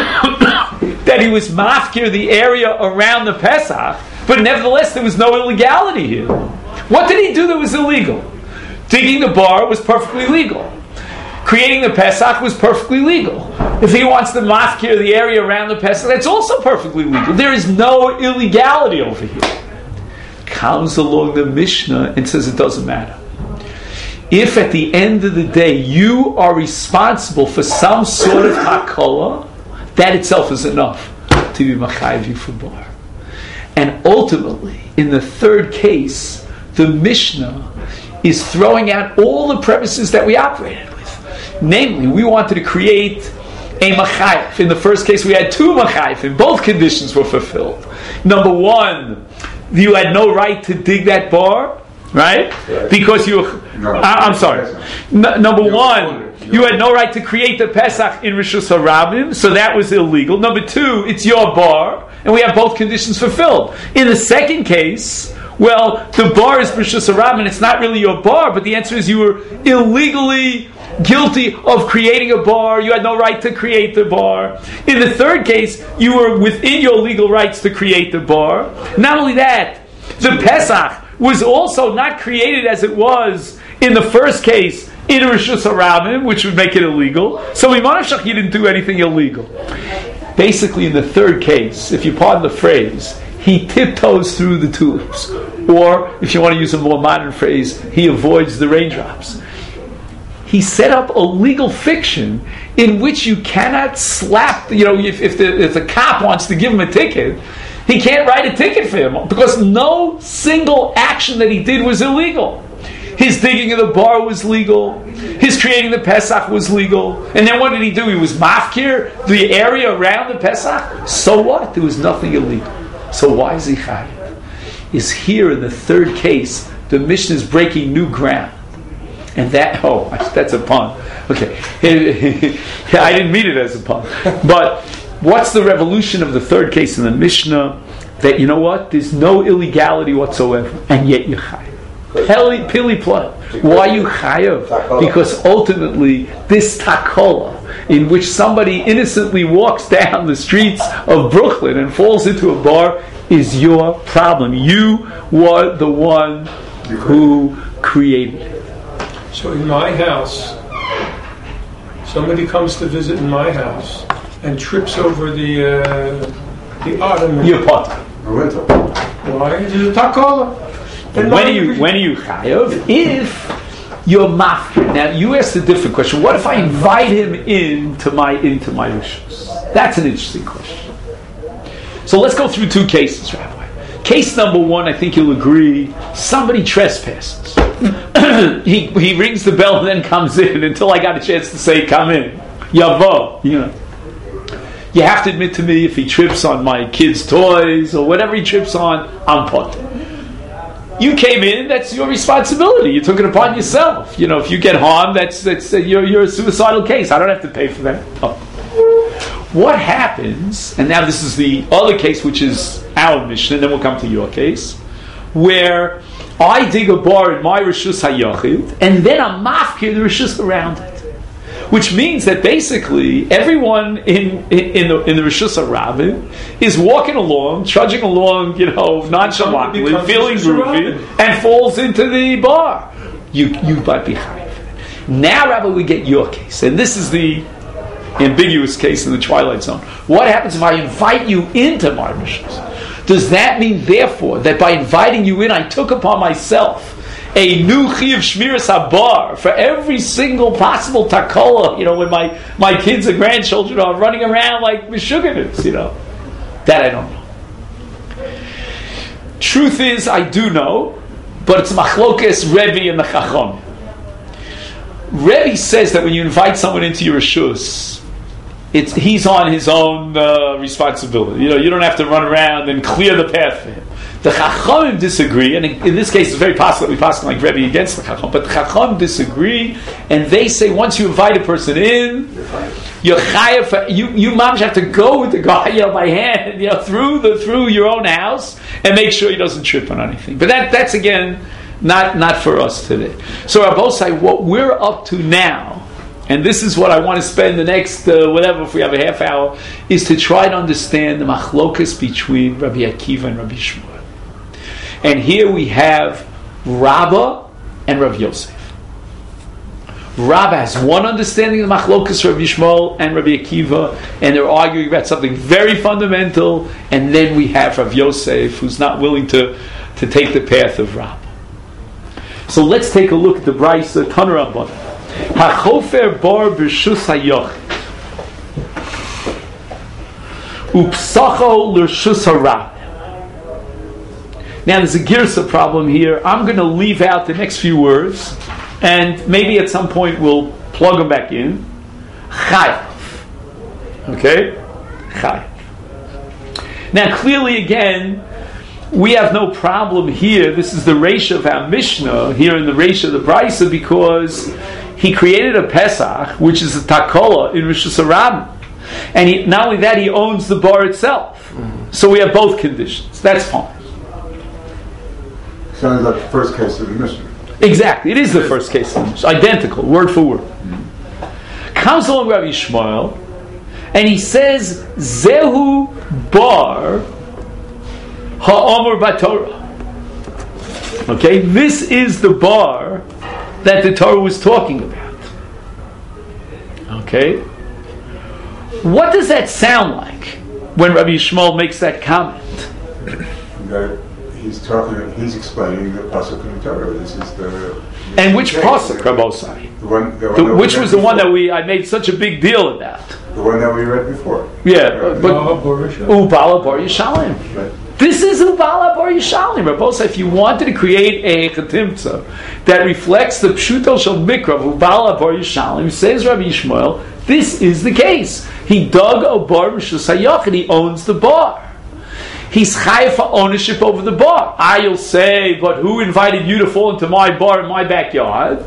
[SPEAKER 1] that he was mafkir the area around the Pesach, but nevertheless there was no illegality here. What did he do that was illegal? Digging the bar was perfectly legal. Creating the Pesach was perfectly legal. If he wants to mafkir the area around the Pesach, that's also perfectly legal. There is no illegality over here. Comes along the Mishnah and says it doesn't matter. If at the end of the day you are responsible for some sort of hakala, that itself is enough to be machayev you for bar. And ultimately, in the third case, the Mishnah is throwing out all the premises that we operated with. Namely, we wanted to create a machayev. In the first case, we had two machayev, and both conditions were fulfilled. Number one, you had no right to dig that bar, right? Because you... I'm sorry. Number one, you had no right to create the Pesach in Rishus HaRabim, so that was illegal. Number two, it's your bar, and we have both conditions fulfilled. In the second case, well, the bar is Rishus HaRabim, and it's not really your bar, but the answer is you were illegally guilty of creating a bar. You had no right to create the bar. In the third case, you were within your legal rights to create the bar. Not only that, the Pesach was also not created as it was in the first case in Rishus HaRabim, which would make it illegal. So Imanashach, you didn't do anything illegal. Basically, in the third case, if you pardon the phrase, he tiptoes through the tulips. Or, if you want to use a more modern phrase, he avoids the raindrops. He set up a legal fiction in which you cannot slap, if the cop wants to give him a ticket, he can't write a ticket for him because no single action that he did was illegal. His digging of the bar was legal. His creating the Pesach was legal. And then what did he do? He was mafkir the area around the Pesach. So what? There was nothing illegal. So why is he chayav? Is here in the third case, the Mishnah is breaking new ground. And that's a pun. Okay. I didn't mean it as a pun. But what's the revolution of the third case in the Mishnah? That, you know what? There's no illegality whatsoever, and yet you're chayav. Pili play. Why you chayav? Because ultimately, this takola, in which somebody innocently walks down the streets of Brooklyn and falls into a bar, is your problem. You were the one who created it.
[SPEAKER 4] So in my house, somebody comes to visit in my house and trips over the ottoman.
[SPEAKER 1] Your pot.
[SPEAKER 4] Why? It's a takola.
[SPEAKER 1] When are you chayav? If you're mafkir. Now you asked a different question. What if I invite him into my rishus? That's an interesting question. So let's go through two cases, Rabbi. Case number one, I think you'll agree. Somebody trespasses. he rings the bell and then comes in until I got a chance to say, "Come in." Yavo, You have to admit to me if he trips on my kid's toys or whatever he trips on, I'm potter. You came in, that's your responsibility. You took it upon yourself. If you get harmed, that's you're a suicidal case. I don't have to pay for that. Oh. What happens, and now this is the other case, which is our Mishnah, and then we'll come to your case, where I dig a bar in my Rishus HaYachid, and then I'm mafkir the Rishus around it. Which means that basically everyone in the Rishus HaRabim is walking along, trudging along, nonchalantly, feeling groovy, and falls into the bar. You might be chayav. Now, Rabbi, we get your case, and this is the ambiguous case in the Twilight Zone. What happens if I invite you into my Rishus? Does that mean, therefore, that by inviting you in, I took upon myself a new chiyuv shmiras habar for every single possible takola, when my kids and grandchildren are running around like mishuganis, That I don't know. Truth is, I do know, but it's machlokes Rebbe and the Chacham. Rebbe says that when you invite someone into your rishus, he's on his own responsibility. You don't have to run around and clear the path for him. The Chachamim disagree, and in this case it's very possible that we pass like Rebbe against the Chacham, but the Chachamim disagree, and they say once you invite a person in, you're chayav. You mamish have to go with the guy, by hand, through your own house, and make sure he doesn't trip on anything. But that's again not for us today. So Rabbosai, what we're up to now, and this is what I want to spend the next if we have a half hour, is to try to understand the machlokas between Rabbi Akiva and Rabbi Shmuel. And here we have Rabbah and Rav Yosef. Rabbah has one understanding of the machlokas Rabbi Shmuel and Rabbi Akiva, and they're arguing about something very fundamental. And then we have Rav Yosef, who's not willing to take the path of Rabbah. So let's take a look at the Brisa Tanur Rabbanan. Hachofer bar b'rshus hayochid upsacho l'rshus harab. Now there's a girsa problem here. I'm going to leave out the next few words, and maybe at some point we'll plug them back in. Chayav. Okay? Chayav. Now clearly again, we have no problem here. This is the Reisha of our Mishnah, here in the Reisha of the Brisa, because he created a Pesach, which is a takola in Rishus HaRabim. And not only that, he owns the bar itself. So we have both conditions. That's fine.
[SPEAKER 2] Sounds like the first case of the Mishnah.
[SPEAKER 1] Exactly. It is the first case of the Mishnah. Identical, word for word. Comes along Rabbi Shmuel, and he says, Zehu bar ha'amur b'Torah. Okay, this is the bar that the Torah was talking about. Okay? What does that sound like when Rabbi Shmuel makes that comment?
[SPEAKER 2] He's explaining the pasuk in the Torah. This is the.
[SPEAKER 1] And which pasuk, Rabbosai? Which was the one that I made such a big deal about?
[SPEAKER 2] The one that we read before.
[SPEAKER 1] Yeah, but Ubala Bar Yishalim.
[SPEAKER 2] Right.
[SPEAKER 1] This is Ubala Bar Yishalim. Rabbosai, if you wanted to create a chetimtza that reflects the pshuto shel mikra of Ubala Bar Yishalim, says Rabbi Yishmael, this is the case. He dug a bar b'shus hayachid. He owns the bar. He's chayav for ownership over the bar. You'll say, but who invited you to fall into my bar in my backyard?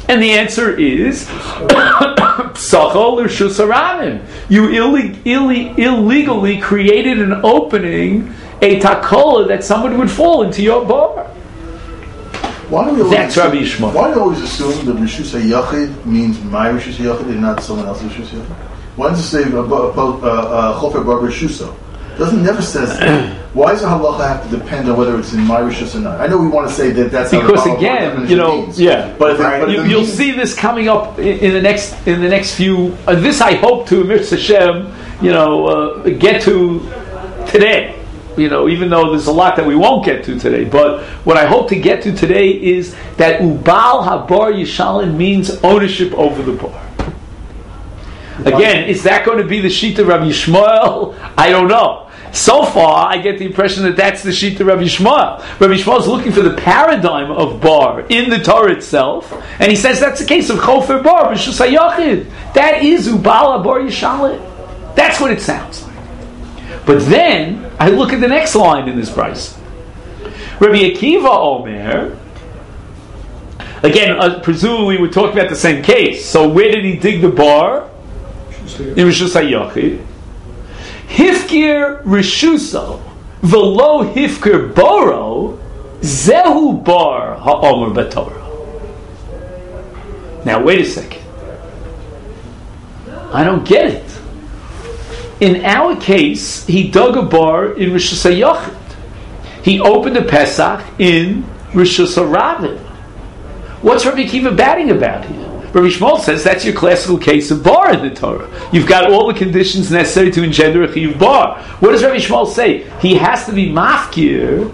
[SPEAKER 1] And the answer is Psachol Rishus Haramim. You illegally created an opening, a takola, that someone would fall into your bar. That's Rabbi Yishmael.
[SPEAKER 7] Why do you always assume that Rishus HaYachid means my Rishus HaYachid and not someone else's Rishus HaYachid? Why does it say Chofer Bar Rishuso? Doesn't never says that. Why does the halacha have to depend on whether it's in my rishus or not? I know we want to say that that's
[SPEAKER 1] because
[SPEAKER 7] how the
[SPEAKER 1] again, means. But you'll see this coming up in the next few. This I hope to Mir Hashem, get to today. Even though there's a lot that we won't get to today, but what I hope to get to today is that Ubal Habar Yishalin means ownership over the bar. Again, is that going to be the Shita Rabbi Yishmael? I don't know. So far, I get the impression that that's the Shita Rabbi Yishmael. Rabbi Yishmael is looking for the paradigm of bar in the Torah itself, and he says that's the case of Chofer Bar, Rishus HaYachid. That is Ubal Habar Yishalin. That's what it sounds like. But then, I look at the next line in this price. Rabbi Akiva Omer, again, presumably we're talking about the same case. So where did he dig the bar? In Rishus HaYachid. Hifkir Rishuso Velo Hifkir Boro Zehu Bar HaOmer B'Torah. Now wait a second. I don't get it. In our case, he dug a bar in Rishus HaYachid. He opened a Pesach in Rishus HaRabim. What's Rabbi Akiva batting about here? Rabbi Yishmael says that's your classical case of bar in the Torah. You've got all the conditions necessary to engender a chiyuv bar. What does Rabbi Yishmael say? He has to be mafkir.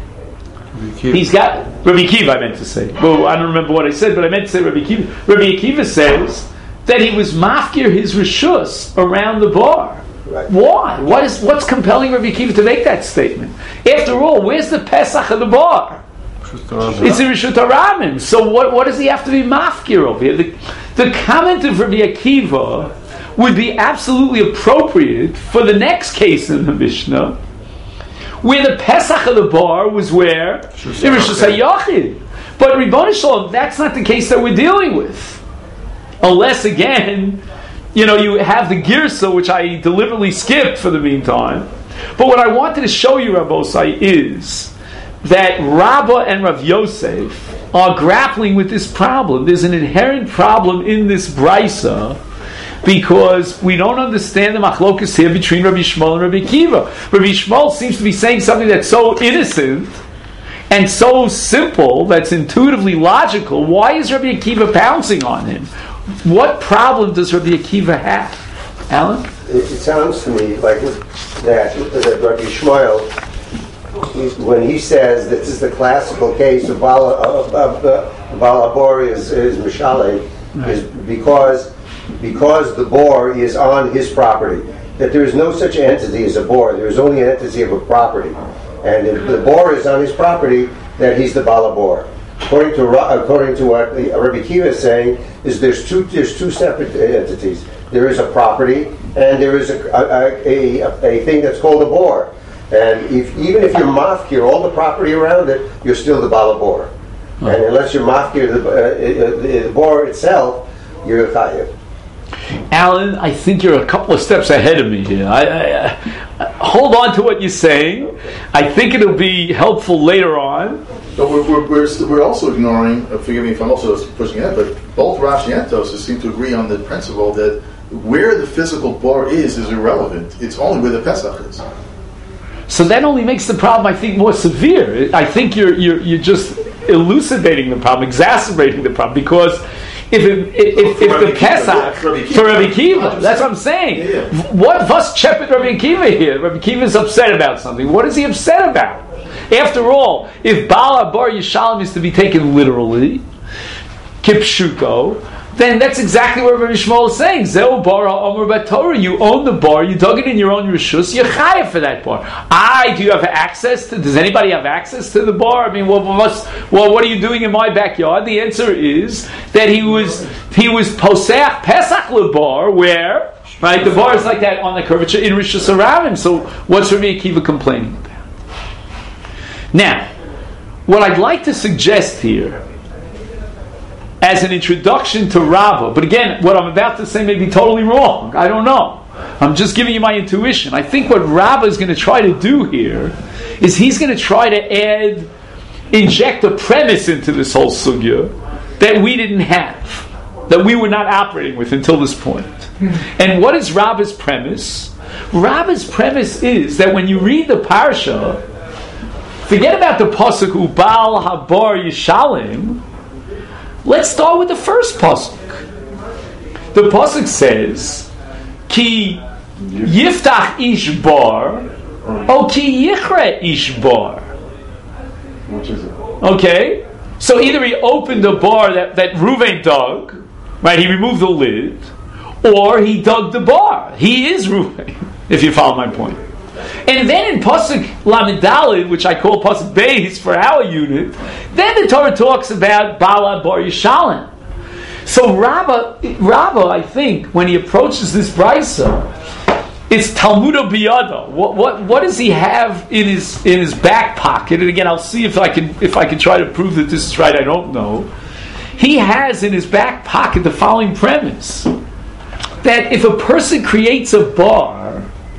[SPEAKER 1] He's got Rabbi Akiva, I meant to say. Well, I don't remember what I said, but I meant to say Rabbi Akiva. Rabbi Akiva says that he was mafkir his rishus around the bar. Right. Why? What's compelling Rabbi Akiva to make that statement? After all, where's the Pesach of the bar? It's in Rishut HaRabim. So what does he have to be mafkir over here? The comment of Rabbi Akiva would be absolutely appropriate for the next case in the Mishnah, where the Pesach of the bar was where? In Rishus HaYachid. But Ribbon Shalom, that's not the case that we're dealing with. Unless, again, you have the Girsa, which I deliberately skipped for the meantime. But what I wanted to show you, Rabbosai, is that Rabbah and Rav Yosef are grappling with this problem. There's an inherent problem in this brisa because we don't understand the machlokas here between Rabbi Yishmael and Rabbi Akiva. Rabbi Yishmael seems to be saying something that's so innocent and so simple, that's intuitively logical. Why is Rabbi Akiva pouncing on him? What problem does Rabbi Akiva have? Alan?
[SPEAKER 6] It sounds to me like that Rabbi Yishmael, when he says that this is the classical case of Baal Habor is Mishaleh, is because the bor is on his property. That there is no such entity as a bor. There is only an entity of a property. And if the bor is on his property, that he's the Baal Habor. According to what Rabbi Akiva is saying, is there's two separate entities. There is a property, and there is a thing that's called a bor. And even if you're mafkir all the property around it, you're still the Baal Habor. Oh. And unless you're mafkir the bor itself, you're a chayiv.
[SPEAKER 1] Alan, I think you're a couple of steps ahead of me here. I hold on to what you're saying. I think it'll be helpful later on.
[SPEAKER 7] But we're also ignoring, forgive me if I'm also pushing ahead, but both Rashi and Tosfos seem to agree on the principle that where the physical bar is irrelevant. It's only where the Pesach is.
[SPEAKER 1] So that only makes the problem, I think, more severe. I think you're just elucidating the problem, exacerbating the problem, because if the Pesach for Rabbi Akiva, that's what I'm saying. Yeah. What was Chepet Rabbi Akiva here? Rabbi Akiva is upset about something. What is he upset about? After all, if Baal Habar Yishalom is to be taken literally, Kipshuto, then that's exactly what Rabbi Yishmael is saying. Zeu bar ha'omer b'Torah. You own the bar. You dug it in your own rishus. You're chayav for that bar. Do you have access to? Does anybody have access to the bar? I mean, what are you doing in my backyard? The answer is that he was posach pesach lebar, where right the bar is like that on the curvature in Rishus HaRabim. So what's Rabbi Akiva complaining about? Now, what I'd like to suggest here. as an introduction to Rabbah. But again, what I'm about to say may be totally wrong. I don't know. I'm just giving you my intuition. I think what Rabbah is going to try to do here is he's going to try to inject a premise into this whole sugya that we didn't have, that we were not operating with until this point. And what is Rabbah's premise? Rabbah's premise is that when you read the parsha, forget about the pasuk Ubal Habar Yishalim. Let's start with the first pasuk. The pasuk says, "Ki yiftach ish bar, o ki yichre ish bar."
[SPEAKER 2] Which is it?
[SPEAKER 1] Okay, so either he opened the bar that Reuven dug, right? He removed the lid, or he dug the bar. He is Reuven, if you follow my point. And then in Pasuk Lamed Daled, which I call Pasuk Beis for our unit, then the Torah talks about Bala Bar Yishalim. So Rabbah, I think, when he approaches this brisa, it's Talmuda Biyada. What does he have in his back pocket? And again, I'll see if I can try to prove that this is right. I don't know. He has in his back pocket the following premise: that if a person creates a bar,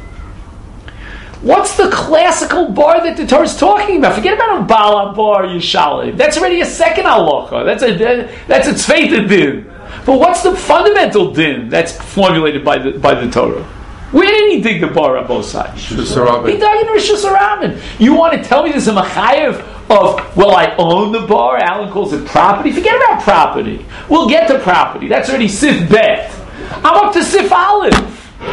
[SPEAKER 1] what's the classical bar that the Torah is talking about? Forget about a Bala Bar Yishalim. That's already a second halacha. That's a tzveita din. But what's the fundamental din that's formulated by the Torah? Where did he dig the bar on both sides? He dug in Rishus Harabim. You want to tell me there's a machayev of, well, I own the bar, Alan calls it property? Forget about property. We'll get to property. That's already Sif Bet. I'm up to Sif Aleph.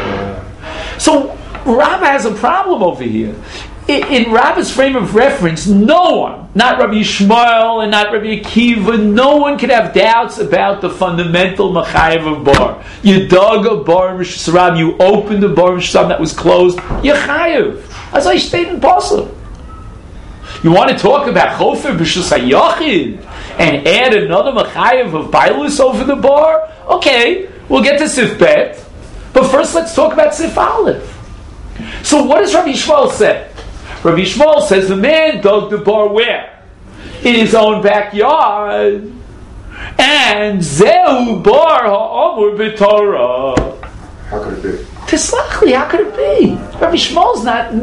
[SPEAKER 1] So Rabbah has a problem over here. In Rabbah's frame of reference, no one, not Rabbi Yishmael and not Rabbi Akiva, no one could have doubts about the fundamental machayev of bar. You dug a bar in Rishus Harabim, you opened a bar in Rishus Harabim that was closed, you're chayev. As I stated in Pasuk. You want to talk about chofer b'shus hayachid and add another machayev of bailus over the bar? Okay, we'll get to Sif Bet, but first let's talk about Sif Aleph. So what does Rabbi Yishmael say? Rabbi Yishmael says the man dug the bar where? In his own backyard. And Zehu bar ha'amur b'Torah.
[SPEAKER 2] How could it be?
[SPEAKER 1] Tislachli, how could it be? Rabbi Yishmael's not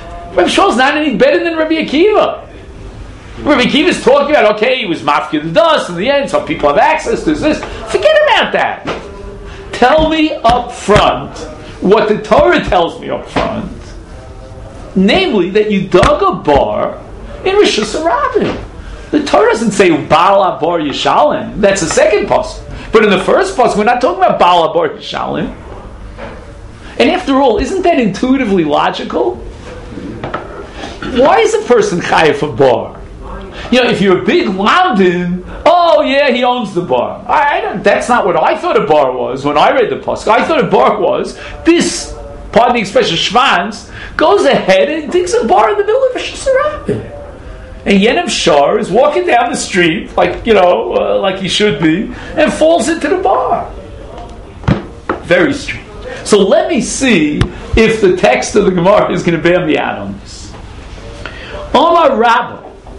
[SPEAKER 1] any better than Rabbi Akiva. Rabbi Akiva is talking about, okay, he was mafkid the dust in the end, some people have access to this. Forget about that. Tell me up front what the Torah tells me up front, namely that you dug a bar in Rishus Harabim. The Torah doesn't say Bala Bar Yishalim. That's the second pasuk. But in the first pasuk, we're not talking about Bala Bar Yishalim. And after all, isn't that intuitively logical? Why is a person chayav for bar? You know, if you're a big Lamdin, oh yeah, he owns the bar. That's not what I thought a bar was when I read the pasuk. I thought a bar was this, pardon the expression, Schwanz, goes ahead and digs a bar in the middle of Rishus Harabim. And Yenev Shar is walking down the street, like he should be, and falls into the bar. Very strange. So let me see if the text of the Gemara is going to bear me out on this. Omar Rabbah,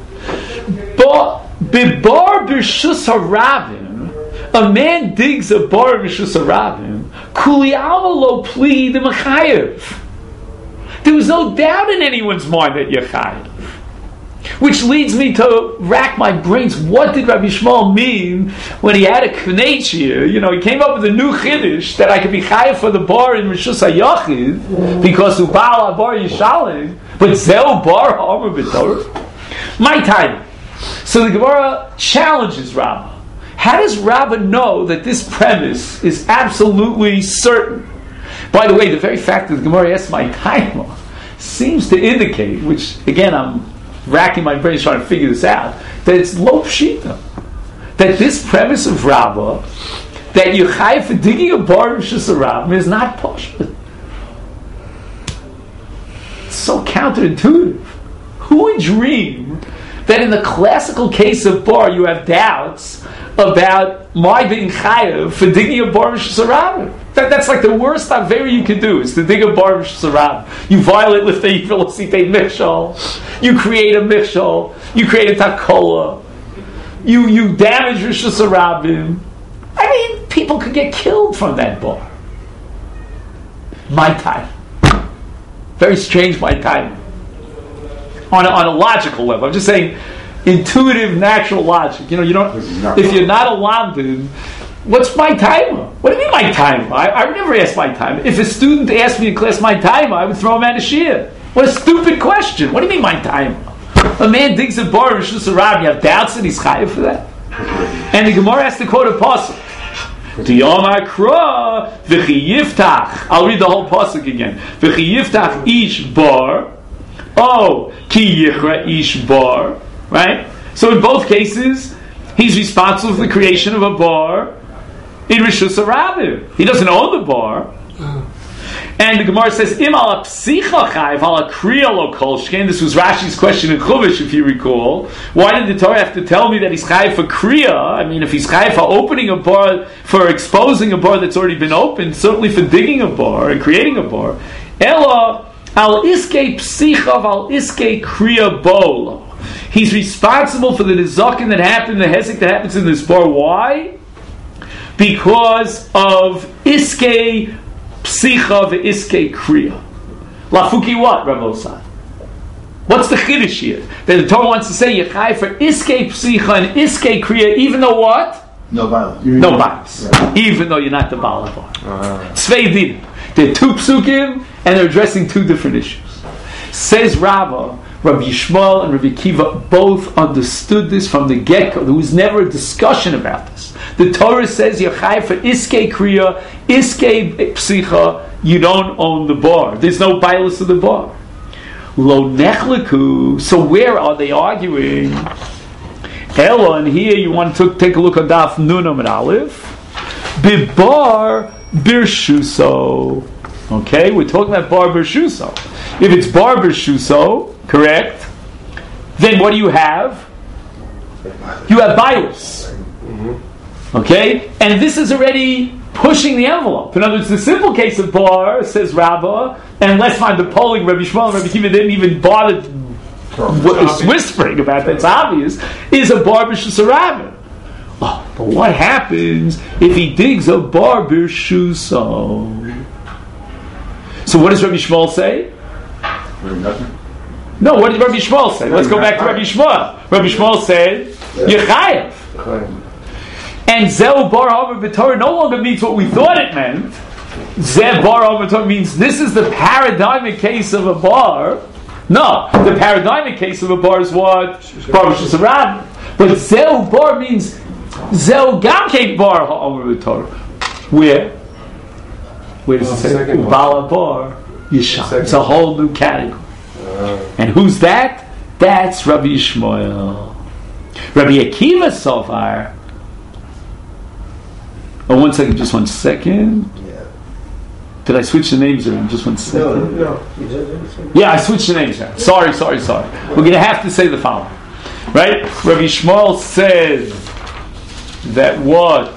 [SPEAKER 1] Bibar b'Rishus Harabim, a man digs a bar in Rishus Harabim, Kuli Alma lo pli de Machayev. There was no doubt in anyone's mind that you're chayev. Which leads me to rack my brains. What did Rabbi Yishmael mean when he had a knechia? You know, he came up with a new chiddush that I could be chayev for the bar in Rishus Hayachid because Ubal Bar Yishalim, but Zeu Bar Ha'amur B'Torah. My time. So the Gemara challenges Rabbah. How does Rabbah know that this premise is absolutely certain? By the way, the very fact that the Gemara asks my time seems to indicate, which again I'm racking my brains trying to figure this out, that it's lo pshita. That this premise of Rabbah, that you're chayav for digging a bar in Rishus Harabim, is not pashut. It's so counterintuitive. Who would dream that in the classical case of bar you have doubts about my being chayav for digging a bar in Rishus Harabim? That's like the worst avera you can do, is to dig a bar in Rishus Harabim. You violate liftei velocite michshol. You create a michshol. You create a takola. you damage Rishus Harabim. I mean, people could get killed from that bar. My time. Very strange, my time. On a logical level. I'm just saying, intuitive, natural logic. You don't. If you're not a lamdim, what's my timer? What do you mean my timer? I would never ask my timer. If a student asked me in class my timer, I would throw him out of shir. What a stupid question. What do you mean my timer? A man digs a bar in Rishus Harabim. You have doubts that he's chayav for that? And the Gemara has to quote a pasuk. V'chi yiftach. I'll read the whole pasuk again. V'chi yiftach ish bar. Oh, ki yichra ish bar. Right? So in both cases, he's responsible for the creation of a bar in Rishus Harabim. He doesn't own the bar. And the Gemara says, Im ala psicha chayv ala kriya lo kolshken. This was Rashi's question in Chumash, if you recall. Why did the Torah have to tell me that he's chayv for kriya? I mean, if he's chayv for opening a bar, for exposing a bar that's already been opened, certainly for digging a bar and creating a bar. Ela al iske psicha al iske kriya bolo. He's responsible for the nizakin that happened, the hezek that happens in this bar. Why? Because of iske psicha ve'iske kriya. Lafuki what, Rabbi Osan? What's the chiddush here? That the Torah wants to say Yechai for iske psicha and iske kriya, even though what?
[SPEAKER 7] No violence.
[SPEAKER 1] No violence. Right. Even though you're not the Baal Bar. Tzvei din. They're two psukim and they're addressing two different issues. Says Rabbi Yishmael and Rabbi Akiva both understood this from the get-go. There was never a discussion about this. The Torah says Yechai for iske kriya, iske psicha, you don't own the bar. There's no bailus of the bar. Lo nechleku. So where are they arguing? Ella, and here you want to take a look at Daf Nunam and Aleph. Bibar birshuso. Okay, we're talking about bar birshuso. If it's bar birshuso, correct, then what do you have? You have bailus. Okay? And this is already pushing the envelope. In other words, the simple case of bar, says Rabbah, and let's find the polling, Rabbi Yishmael and Rabbi Akiva didn't even bother whispering about that, it's obvious, is a bar b'Rishus Harabim. Oh, but what happens if he digs a bar b'Rshuso? So what does Rabbi Yishmael say? No, what did Rabbi Yishmael say? Let's go back to Rabbi Yishmael. Rabbi Yishmael said, Yechayev. And Zeh bar ha'omer b'Torah no longer means what we thought it meant. Zeh bar ha'omer b'Torah means this is the paradigmic case of a bar. No, the paradigmic case of a bar is what? Bar b'Rishus Harabim. But Zeh bar means Zeh gamkein bar ha'omer b'Torah. Where does it say? Bala bar Yisham. It's a whole new category. And who's that? That's Rabbi Yishmael. Rabbi Akiva Sofar. Oh, one second, just 1 second.
[SPEAKER 6] Yeah.
[SPEAKER 1] Did I switch the names around? Just 1 second.
[SPEAKER 6] No.
[SPEAKER 1] Yeah, I switched the names around. Sorry. We're going to have to say the following. Right? Rabbi Yishmael said that what?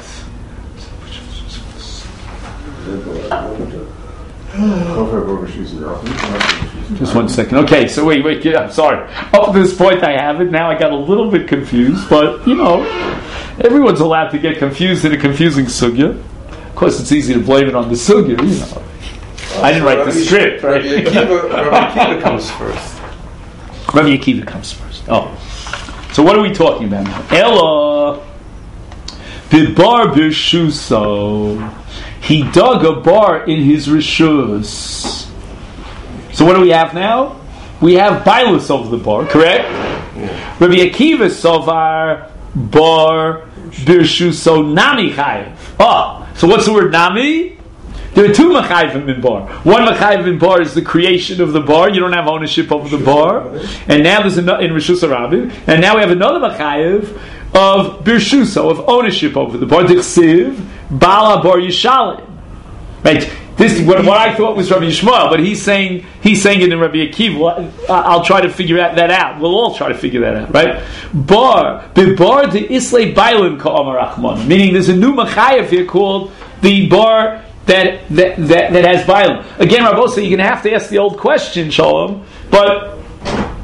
[SPEAKER 1] Just 1 second. Okay, so wait. Yeah, I'm sorry. Up to this point, I have it. Now I got a little bit confused, but everyone's allowed to get confused in a confusing sugya. Of course, it's easy to blame it on the sugya. I didn't write the script. Right?
[SPEAKER 5] Rabbi Akiva comes first.
[SPEAKER 1] Rabbi Akiva comes first. Oh, so what are we talking about now? Ella bibar b'Rshuso. He dug a bar in his rishus. So what do we have now? We have bailus over the bar, correct? Yeah. Rabbi Akiva Sovar bar birshuso nami chayiv. Oh, so what's the word nami? There are two machayivim in bar. One machayiv in bar is the creation of the bar. You don't have ownership over the bar. And now there's in Rishus Harabim. And now we have another machayiv of birshuso, of ownership over the bar. Dichsiv bala bar yishalim. Right? This what I thought was Rabbi Yishmael, but he's saying it in Rabbi Akiva. I'll try to figure that out. We'll all try to figure that out, right? Bar de islay bailim ka'amar Achman. Meaning, there's a new machayev here called the bar that has bailim. Again, Rabbi Osa, you're going to have to ask the old question, Shalom. But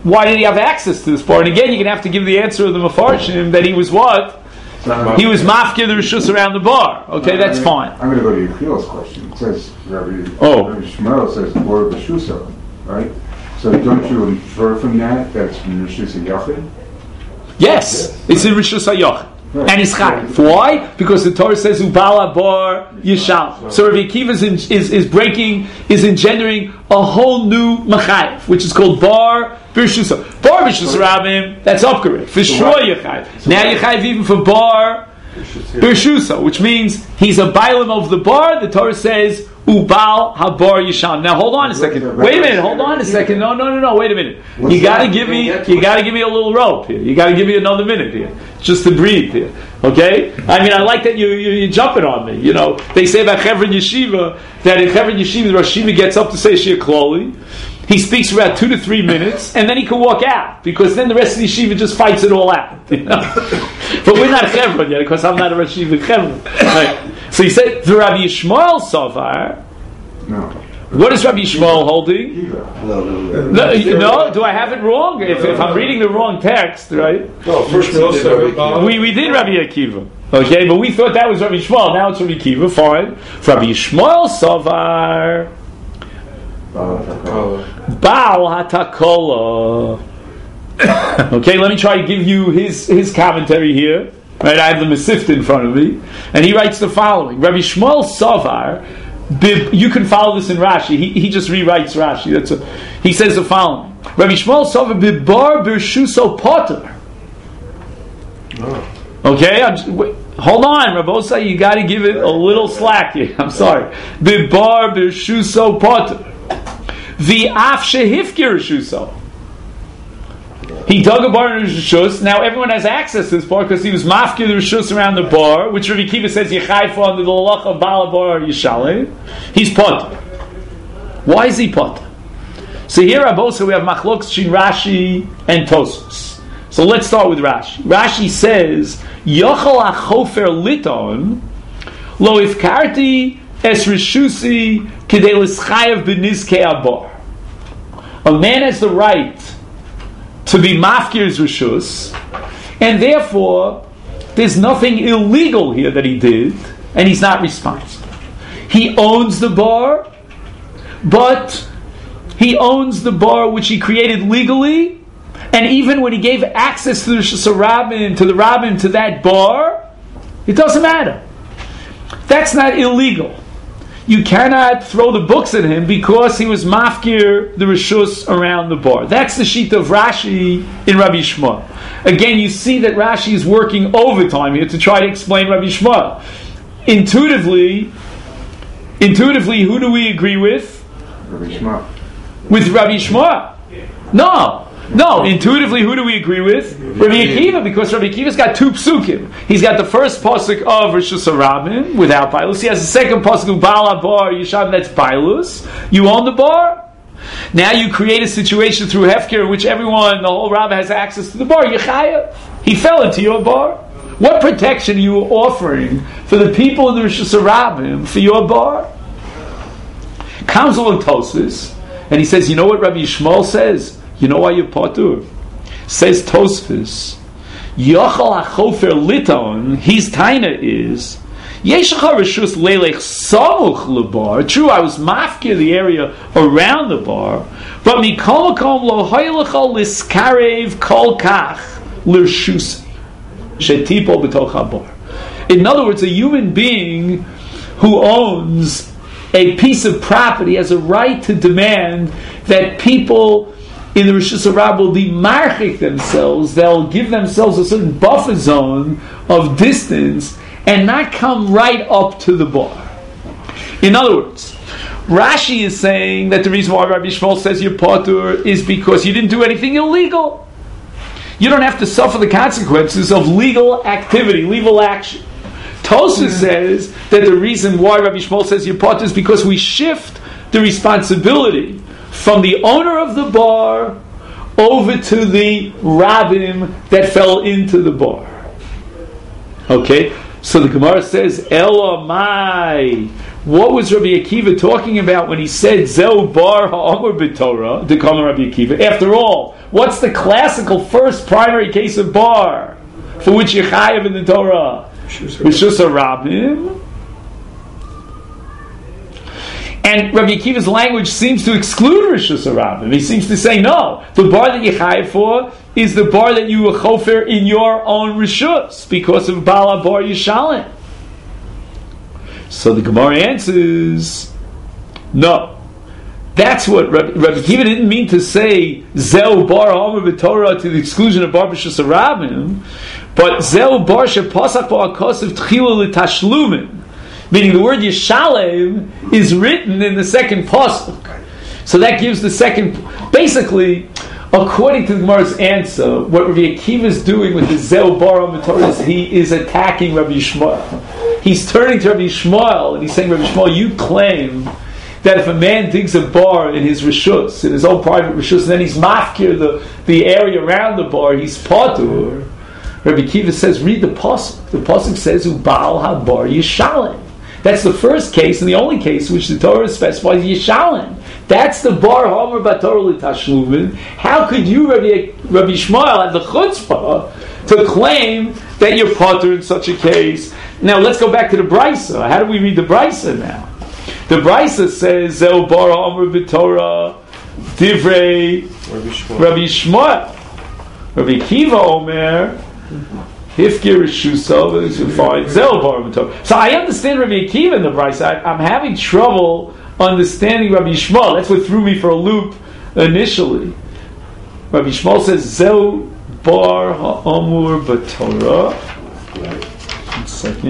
[SPEAKER 1] why did he have access to this bar? And again, you're going to have to give the answer of the Mefarshim that he was what? He was mafkir the rishus around the bar. Okay, that's fine.
[SPEAKER 2] I'm going to go to Yechil's question. It says, Rabbi Shmuel says, Bor B'Shusa, right? So don't you infer from that that's Rishus Yachid?
[SPEAKER 1] Yes, it's in Rishus HaYachid. Right. And it's chayiv. Why? Because the Torah says Ubala Bar Yishal. So Rabbi Akiva is engendering a whole new machayiv, which is called Bar B'Shusa. Bar B'Shusa Rabim, that's upgrade. For sure Yechayiv. Now Yechayiv even for Bar B'Shusa, which means he's a bailam of the bar. The Torah says Ubal Habar Yisham. Now hold on a second. Wait a minute. Hold on a second. No. Wait a minute. You got to give me a little rope here. You got to give me another minute here, just to breathe here. Okay? I mean, I like that you're jumping on me. You know, they say about Chevron Yeshiva that in Chevron Yeshiva the Rosh Yeshiva gets up to say Shir Kloli. He speaks for about 2 to 3 minutes, and then he can walk out because then the rest of the yeshiva just fights it all out. You know? But we're not Chevron yet because I'm not a Rosh Yeshiva Chevron. Right. So he said the Rabbi Yishmael Savar.
[SPEAKER 2] No.
[SPEAKER 1] What is Rabbi Yishmael holding? No, do I have it wrong? If I'm reading the wrong text, right?
[SPEAKER 5] No, first
[SPEAKER 1] we did Rabbi Akiva. Okay, but we thought that was Rabbi Yishmael. Now it's Rabbi Akiva. Fine. Rabbi Yishmael Savar. Baal Hatakola. Okay, let me try to give you his commentary here. Right, I have the Mesifta in front of me, and he writes the following: Rabbi Shmuel Savar. You can follow this in Rashi. He just rewrites Rashi. He says the following: Rabbi Shmuel Savar bibar b'shuso potter. Okay, hold on, Rabosa. You got to give it a little slack here. I'm sorry. Bibar b'shuso potter. The af shehifkir shuso. He dug a bar in Rishus. Now everyone has access to this bar because he was mafkir the Rishus around the bar, which Rabbi Akiva says Yechayfa under the Lalach of Baal Bar Yishaleh. He's potter. Why is he potter? So here, Abosa, we have Machlokes Shin Rashi and Tosfos. So let's start with Rashi. Rashi says Yochel achofer liton lo ifkarti es Rishusi kedei l'schayev b'nizkei abar. A man has the right to be mafkir's rishus, and therefore there's nothing illegal here that he did, and he's not responsible. He owns the bar, but he owns the bar which he created legally, and even when he gave access to the Rabbin, to that bar, it doesn't matter. That's not illegal. You cannot throw the books at him because he was mafkir the rishus around the bar. That's the sheet of Rashi in Rabbi Shmuel. Again, you see that Rashi is working overtime here to try to explain Rabbi Shmuel. Intuitively, who do we agree with?
[SPEAKER 2] Rabbi Shmuel.
[SPEAKER 1] With Rabbi Shmuel. No, intuitively, who do we agree with? Rabbi Akiva, because Rabbi Akiva's got 2 psukim. He's got the first pasuk of Rishus HaRabim without Bailus. He has the second pasuk of Baal HaBar Yisham, that's Bailus. You own the bar. Now you create a situation through Hefker in which everyone, the whole Rabbah has access to the bar. Yechayev. He fell into your bar. What protection are you offering for the people in the Rishus HaRabim for your bar? Comes along Tosfos, and he says, you know what Rabbi Shmuel says? You know why you're potur? Says Tosfos, Yochel achofer liton, his taina is, Yeshacha rishus leilech samuch lebar. True, I was mafkir the area around the bar, but mikol makom lo haylecha liskarev kol kach l'rshus shetipo b'toch habar. In other words, a human being who owns a piece of property has a right to demand that people in the Rishus HaRabim will be marchik themselves, they'll give themselves a certain buffer zone of distance and not come right up to the bar. In other words, Rashi is saying that the reason why Rabbi Shmuel says you're potur is because you didn't do anything illegal. You don't have to suffer the consequences of legal activity, legal action. Tosfos says that the reason why Rabbi Shmuel says you're potur is because we shift the responsibility from the owner of the bar over to the rabbim that fell into the bar. Okay, so the Gemara says, Elamai. What was Rabbi Akiva talking about when he said Zeu bar ha'amur b'Torah? The Kamar Rabbi Akiva. After all, What's the classical first primary case of bar for which you're chayav in the Torah? Rishus HaRabim. And Rabbi Akiva's language seems to exclude Rishus HaRabim. He seems to say, no, the bar that you chayav for is the bar that you were chofer in your own Rishus because of Bala Bar Yishalem. So the Gemara answers, no. That's what Rabbi Akiva didn't mean to say Zeu Bar HaOmer B'Torah to the exclusion of Bar B'Shus HaRabim, but Zeu Bar She'Pasach Ba'Akos of Tchila L'Tashlumin. Meaning the word Yishalem is written in the second pasuk. So that gives the second... Basically, according to the Gemara's answer, what Rabbi Akiva is doing with the Zeu Bar HaMetorah is he is attacking Rabbi Yishmael. He's turning to Rabbi Yishmael and he's saying, Rabbi Yishmael, you claim that if a man digs a bar in his rishus, in his own private rishus, and then he's mafkir the area around the bar, he's patur. Rabbi Akiva says, read the pasuk. The pasuk says, Ubal habar Yishalem. That's the first case and the only case which the Torah specifies Yishalem. That's the bar homer batorah l'tashlumin. How could you, Rabbi Yishmael, have the chutzpah to claim that you're patur in such a case? Now let's go back to the Brisa. How do we read the Brisa now? The Brisa says, Zeu bar homer b'torah divrei Rabbi Yishmael. Rabbi Akiva Omer Hifkir Rishusa is find Zeu bar b'torah. So I understand Rabbi Akiva in the Brisa. I'm having trouble understanding Rabbi Yishmael. That's what threw me for a loop initially. Rabbi Yishmael says Zeu bar ha'amur b'torah. One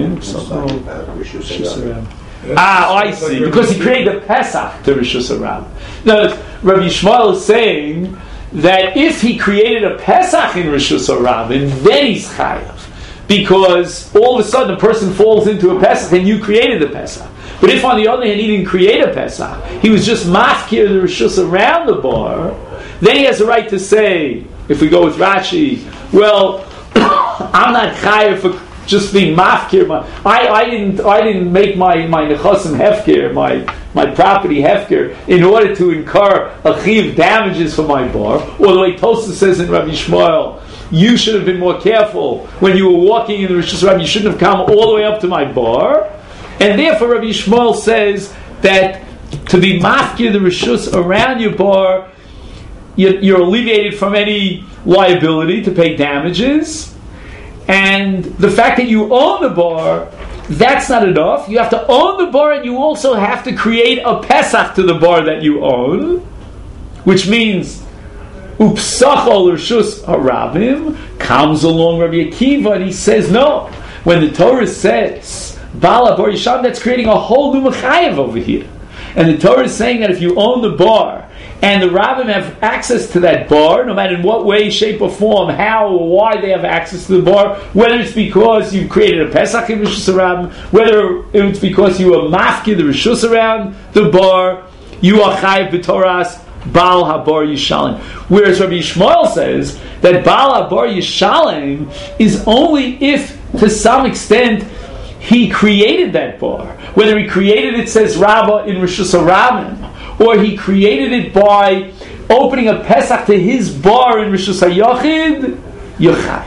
[SPEAKER 1] second. I see. Because he created a Pesach to Rishus HaRabim. Now, Rabbi Yishmael is saying that if he created a Pesach in Rishus HaRabim, then he's chayav. Because all of a sudden a person falls into a Pesach and you created the Pesach. But if on the other hand he didn't create a Pesach, he was just mafkir the Rishus around the bar, then he has a right to say, if we go with Rashi, well, I'm not chayav for just being mafkir. I didn't make my nechasim hefker, my property hefker, in order to incur a chiv damages for my bar. Or the way Tosafos says in Rabbi Yishmael, you should have been more careful when you were walking in the Rishus HaRabim. You shouldn't have come all the way up to my bar. And therefore Rabbi Yishmael says that to be mafkir the Rishus around your bar, you're alleviated from any liability to pay damages. And the fact that you own the bar, that's not enough. You have to own the bar and you also have to create a Pesach to the bar that you own, which means Upsachol Rishus HaRabim comes along Rabbi Akiva and he says no. When the Torah says Bala Bar Yisham, that's creating a whole new Mechayev over here. And the Torah is saying that if you own the bar and the Rabbim have access to that bar, no matter in what way, shape, or form, how or why they have access to the bar, whether it's because you created a Pesach in Rishus HaRabim, whether it's because you are mafkir the Rishus around the bar, you are chayav b'toras Baal Habar Yishalem. Whereas Rabbi Yishmael says that Baal Habar Yishalem is only if, to some extent, he created that bar. Whether he created it, says Rabbah, in Rishus HaRabim, or he created it by opening a Pesach to his bar in Rishus HaYachid, Yechayev.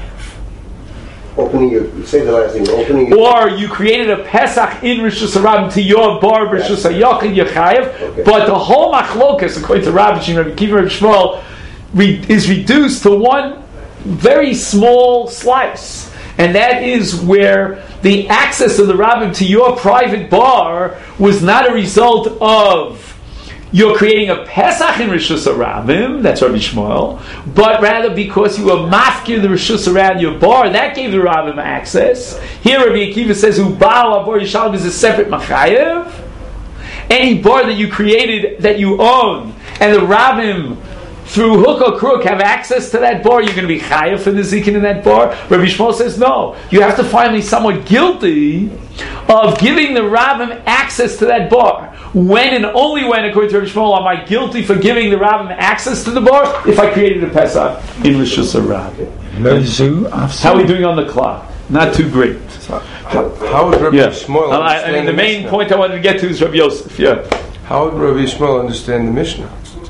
[SPEAKER 6] Say the last thing.
[SPEAKER 1] Or you created a Pesach in Rishus HaRabim to your bar, Rishus HaYachid, Yechayev. Okay. But the whole machlokas, according to Rabbi Akiva and Rabbi Yishmael, is reduced to one very small slice. And that is where the access of the Rabbim to your private bar was not a result of you're creating a Pesach in Rishus HaRabim, that's Rabbi Yishmael, but rather because you were mafkir the Rishus around your bar, that gave the Rabbim access. Here Rabbi Akiva says, Ubal Habar Yishalem is a separate machayev. Any bar that you created, that you own, and the Rabbim, through hook or crook, have access to that bar, you're going to be chayav for the zikin in that bar. Rabbi Yishmael says no. You have to find me somewhat guilty of giving the Rabbim access to that bar. When and only when, according to Rabbi Yishmael, am I guilty for giving the Rabbim access to the bar? If I created a Pesach in Rishus HaRabim. How are we doing on the clock? Not too great.
[SPEAKER 5] How would Rabbi Yishmael understand
[SPEAKER 1] the main point I wanted to get to is Rabbi Yosef. Yeah.
[SPEAKER 5] How would Rabbi Yishmael understand the Mishnah?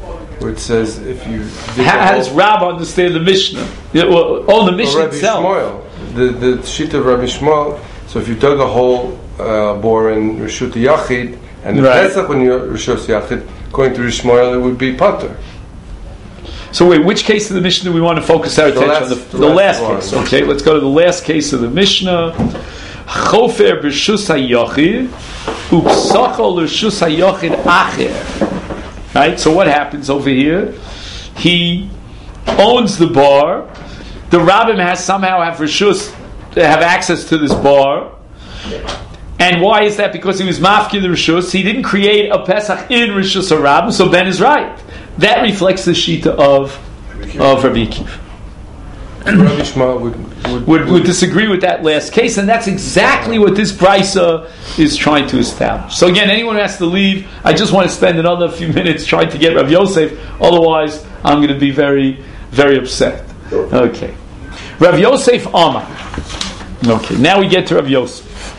[SPEAKER 5] where it says if you...
[SPEAKER 1] How does Rab understand the Mishnah? The Mishnah
[SPEAKER 5] Rabbi
[SPEAKER 1] itself.
[SPEAKER 5] Shmuel, the sheet of Rabbi Shmuel, so if you dug a hole bore in Rishut Yachid, and the Pesach when you're Rishut Yachid, according to Shmuel, it would be Pater.
[SPEAKER 1] So wait, which case of the Mishnah we want to focus our attention on? The last case. Okay, let's go to the last case of the Mishnah. Chofer b'shus hayachid upsachol l'shus hayachid acher. Right. So what happens over here? He owns the bar. The Rabbim has somehow have access to this bar. And why is that? Because he was mafki the rishus. He didn't create a Pesach in Rishus HaRabbim. So Ben is right. That reflects the shita of Rabbi Akiva.
[SPEAKER 5] Rabbi Shmuel
[SPEAKER 1] would disagree with that last case, and that's exactly what this brisa is trying to establish. So again, anyone who has to leave, I just want to spend another few minutes trying to get Rav Yosef. Otherwise, I'm going to be very, very upset. Okay, Rav Yosef Amar. Okay, now we get to Rav Yosef.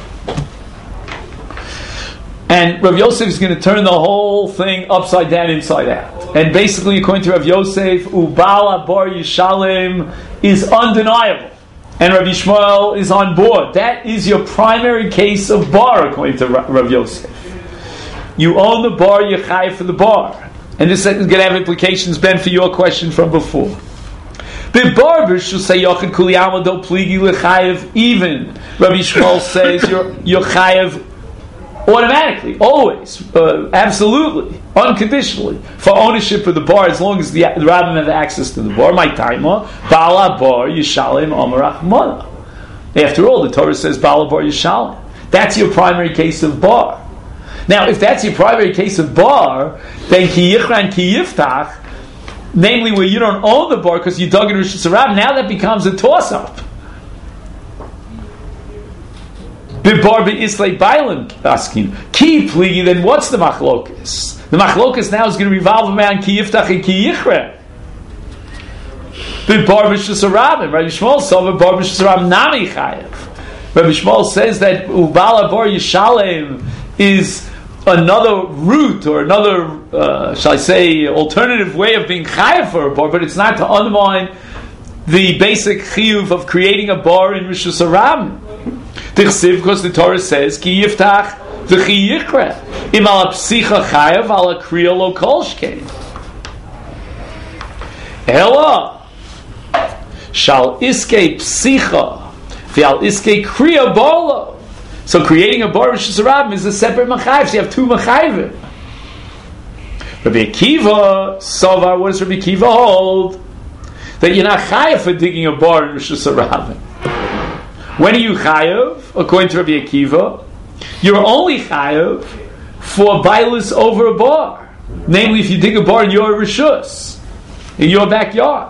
[SPEAKER 1] And Rav Yosef is going to turn the whole thing upside down, inside out. And basically, according to Rav Yosef, Ubala Bar Yishalem is undeniable. And Rabbi Shmuel is on board. That is your primary case of bar, according to Rav Yosef. You own the bar, you're chayav for the bar. And this is going to have implications, Ben, for your question from before. The bar b'shusayachid kuli amado pligi lechayev. Even Rabbi Shmuel says you're chayav automatically, always, absolutely, unconditionally, for ownership of the bar, as long as the rabbin have access to the bar. My taima, bala bar yishalem amarach mana. After all, the Torah says bala bar yishalem. That's your primary case of bar. Now, if that's your primary case of bar, then ki yichran ki yiftach, namely where you don't own the bar because you dug in Rishus HaRabbim, now that becomes a toss-up. Bibar be'islay bailim asking. Ki pligi, then what's the machlokas? The machlokas now is going to revolve around ki yiftach and ki yichre. Bibar b'shus HaRabbim. Rabbi Shmuel saw bibar b'shus HaRabbim nami chayev. Rabbi Shmuel says that ubala bar yishalem is another route or another, shall I say, alternative way of being chayev for a bar, but it's not to undermine the basic chiyuv of creating a bar in Rishus HaRabbim. Because the Torah says, "Ki yiftach v'chi yikra im al psicha chayav al kriya lo kol shkein." Ela shal iske psicha v'al iske kriya bolo. So creating a bar Rishus HaRabbim is a separate machayev. So you have two machayevim. Rabbi Akiva Sovar. What does Rabbi Akiva hold? That you're not chayav for digging a bar in Rishus HaRabbim. When are you chayav? According to Rabbi Akiva, you're only chayav for bailus over a bar. Namely, if you dig a bar in your rishus, in your backyard.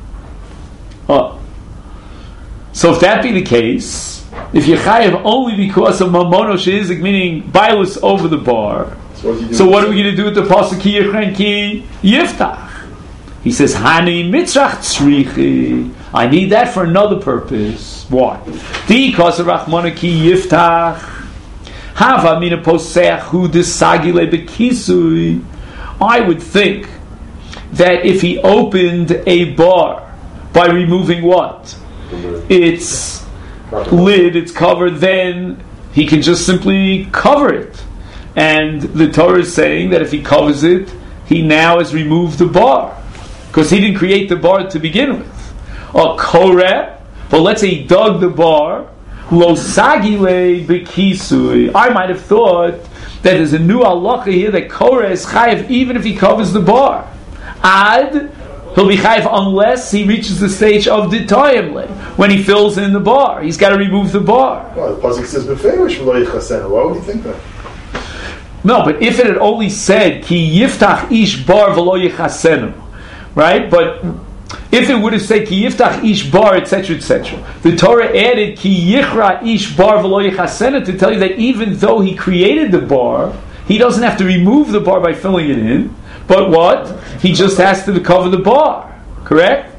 [SPEAKER 1] Oh. So if that be the case, if you're chayav only because of mamono sheizik, meaning bailus over the bar, so what are we going to do with the pasuk ki yichran ki yiftach? He says, Hani mitzrach tzrichi. I need that for another purpose. Why? Because of Rachmana ki yiftach. Hava mina poseach hu desagile bekisui. I would think that if he opened a bar by removing what? Its lid, its cover, then he can just simply cover it. And the Torah is saying that if he covers it, he now has removed the bar. Because he didn't create the bar to begin with. Or koreh, but let's say he dug the bar, lo sagile bekisui. I might have thought that there's a new halacha here that koreh is chayiv even if he covers the bar. Ad, he'll be chayiv unless he reaches the stage of ditayimle, when he fills in the bar. He's got to remove the bar.
[SPEAKER 7] Well, the pasuk says beferish v'lo yichasenu. Why would you think that?
[SPEAKER 1] No, but if it had only said ki yiftach ish bar v'lo yichasenu, right? But if it would have said ki yiftach ish bar, etc., etc., the Torah added ki yichra ish bar v'lo yichasenu to tell you that even though he created the bar, he doesn't have to remove the bar by filling it in. But what? He just has to cover the bar. Correct?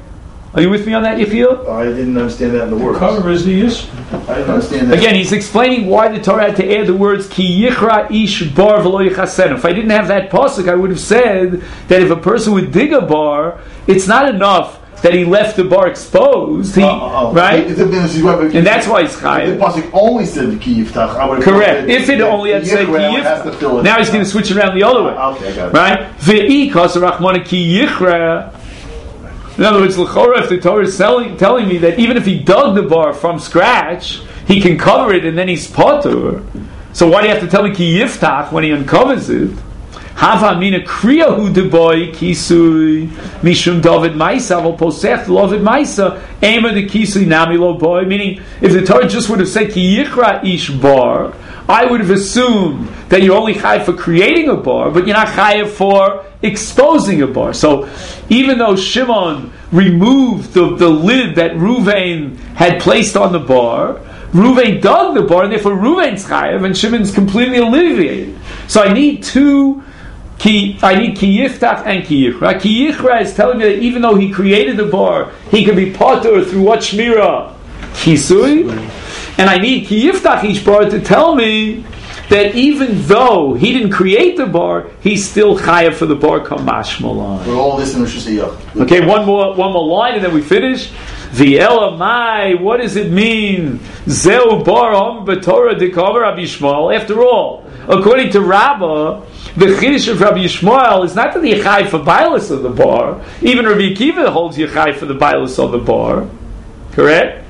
[SPEAKER 1] Are you with me on that, Yechiel?
[SPEAKER 7] I didn't understand that in the words.
[SPEAKER 4] Cover is the issue.
[SPEAKER 7] I didn't understand that.
[SPEAKER 1] Again, he's explaining why the Torah had to add the words Ki yichra ish bar v'lo yichasenu. If I didn't have that pasuk, I would have said that if a person would dig a bar, it's not enough that he left the bar exposed. Right? And that's why he's chayav.
[SPEAKER 7] The pasuk only said Ki yiftach. I would have
[SPEAKER 1] Correct. If it only had said Ki yiftach, now he's going to switch it around the other way.
[SPEAKER 7] Okay, I got it.
[SPEAKER 1] Right? Ve'i kasa rachmana ki yichra. In other words, l'chora, if the Torah is telling me that even if he dug the bar from scratch, he can cover it and then he's potur. So why do you have to tell me ki yiftach when he uncovers it? Hava mina kriyahu deboy kisui mishum David Maisa vol posech David Maisa ema de kisui nami lo boy. Meaning, if the Torah just would have said ki yichra ish bar, I would have assumed that you're only chayav for creating a bar, but you're not chayav for exposing a bar. So even though Shimon removed the lid that Ruvain had placed on the bar, Ruvain dug the bar, and therefore Ruvain's chayav, and Shimon's completely alleviated. So I need ki yiftach and ki yichra. Ki yichra is telling me that even though he created the bar, he can be potter through what shmira? Kisui. And I need ki yiftach ish bar to tell me that even though he didn't create the bar, he's still chayav for the bar kamash malan.
[SPEAKER 7] We're all listening to Shusayach.
[SPEAKER 1] Okay, one more line and then we finish. V'ela mai, what does it mean? Zeu bar om b'torah dekavar Rabbi Yishmael. After all, according to Rabbah, the chiddush of Rabbi Yishmael is not that the chayav for bailus of the bar. Even Rabbi Akiva holds you chayav for the bailus of the bar. Correct?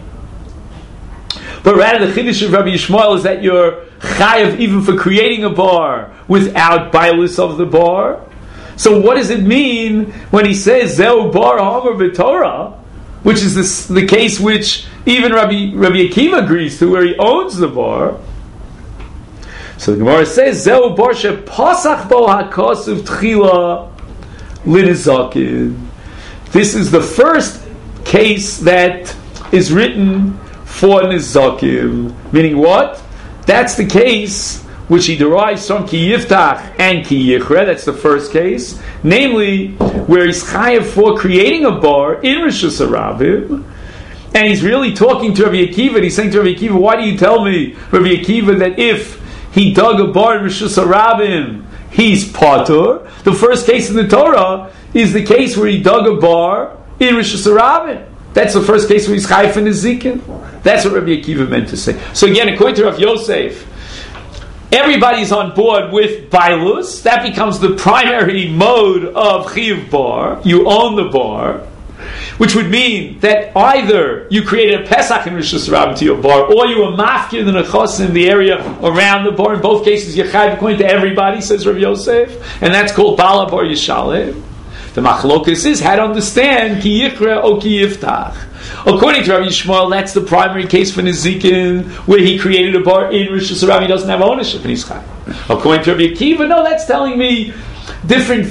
[SPEAKER 1] But rather the chiddush of Rabbi Yishmael is that you're chayav even for creating a bar without bailus of the bar. So what does it mean when he says Zeu bar hamer b'torah, which is the case which even Rabbi Akiva agrees to, where he owns the bar? So the Gemara says Zeu bar she pasach bo hakosuv tchila linizakin. This is the first case that is written for nizakim. Meaning what? That's the case which he derives from ki yiftach and ki yichra. That's the first case. Namely, where he's chayav for creating a bar in Rishus Harabim. And he's really talking to Rabbi Akiva, and he's saying to Rabbi Akiva, why do you tell me, Rabbi Akiva, that if he dug a bar in Rishus Harabim, he's patur? The first case in the Torah is the case where he dug a bar in Rishus Harabim. That's the first case where he's chayav in Nezikin. That's what Rabbi Akiva meant to say. So again, according to Rav Yosef, everybody's on board with bailus. That becomes the primary mode of chiyuv bar. You own the bar, which would mean that either you created a pesach in Rishus Harabim to your bar, or you were mafkir the nechos in the area around the bar. In both cases, you're chayav according to everybody, says Rav Yosef, and that's called bala bar yishaleh. The machlokus is how to understand ki yikra or ki yiftach. According to Rabbi Yishmael, that's the primary case for Nezikin, where he created a bar in Rishus Harabim. He doesn't have ownership in his chayav. According to Rabbi Akiva, no, that's telling me different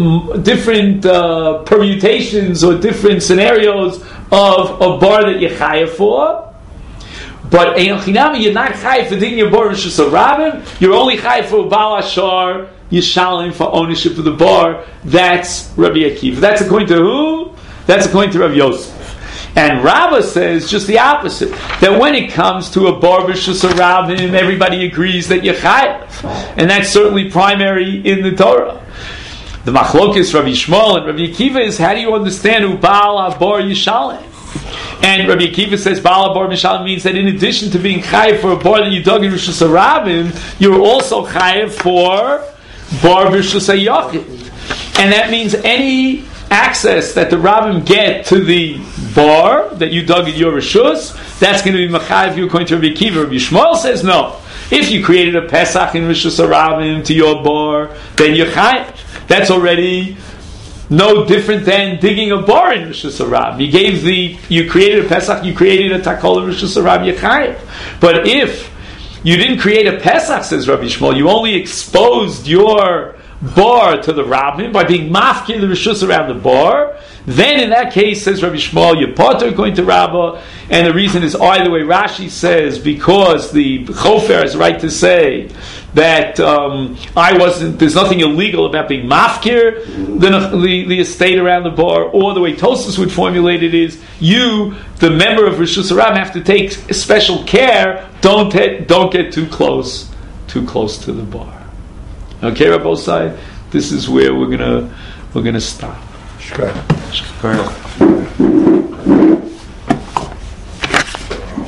[SPEAKER 1] permutations or different scenarios of a bar that you're chayav for. But you're not chayav for digging a bar in Rishus Harabim. You're only chayav for Baal Ashar Yishalim for ownership of the bar. That's Rabbi Akiva. That's according to who? That's according to Rabbi Yosef. And Rabbah says just the opposite. That when it comes to a bar Rishus Harabim, everybody agrees that you're chayav. And that's certainly primary in the Torah. The machlokes Rabbi Yishmael and Rabbi Akiva is, how do you understand who Baal Bar Yishalim? And Rabbi Akiva says Baal Bar Yishalim means that in addition to being chayav for a bar that you dug in Rishus Harabim, you're also chayav for bar Rishus Hayachid. And that means any access that the Rabbim get to the bar that you dug in your Rishus, that's going to be machayev you according to Rabbi Akiva. Rabbi Yishmael says no. If you created a Pesach in Rishus Harabim to your bar, then you're chayev. That's already no different than digging a bar in Rishus Harabim. You created a Pesach, you created a Takol in Rishus Harabim, you're chayev. But if you didn't create a Pesach, says Rabbi Yishmael, you only exposed your bar to the Rabbim by being mafkir the Rishus around the bar, then in that case, says Rabbi Shmuel, you're potter going to Rabbah, and the reason is either way. Rashi says because the chofer has the right to say that there's nothing illegal about being mafkir, the estate around the bar, or the way Tosfos would formulate it is, you, the member of Rishus Harabim, have to take special care, don't get too close to the bar. Okay, Rabbi Side, this is where we're gonna stop.
[SPEAKER 3] Sure.
[SPEAKER 5] Sure.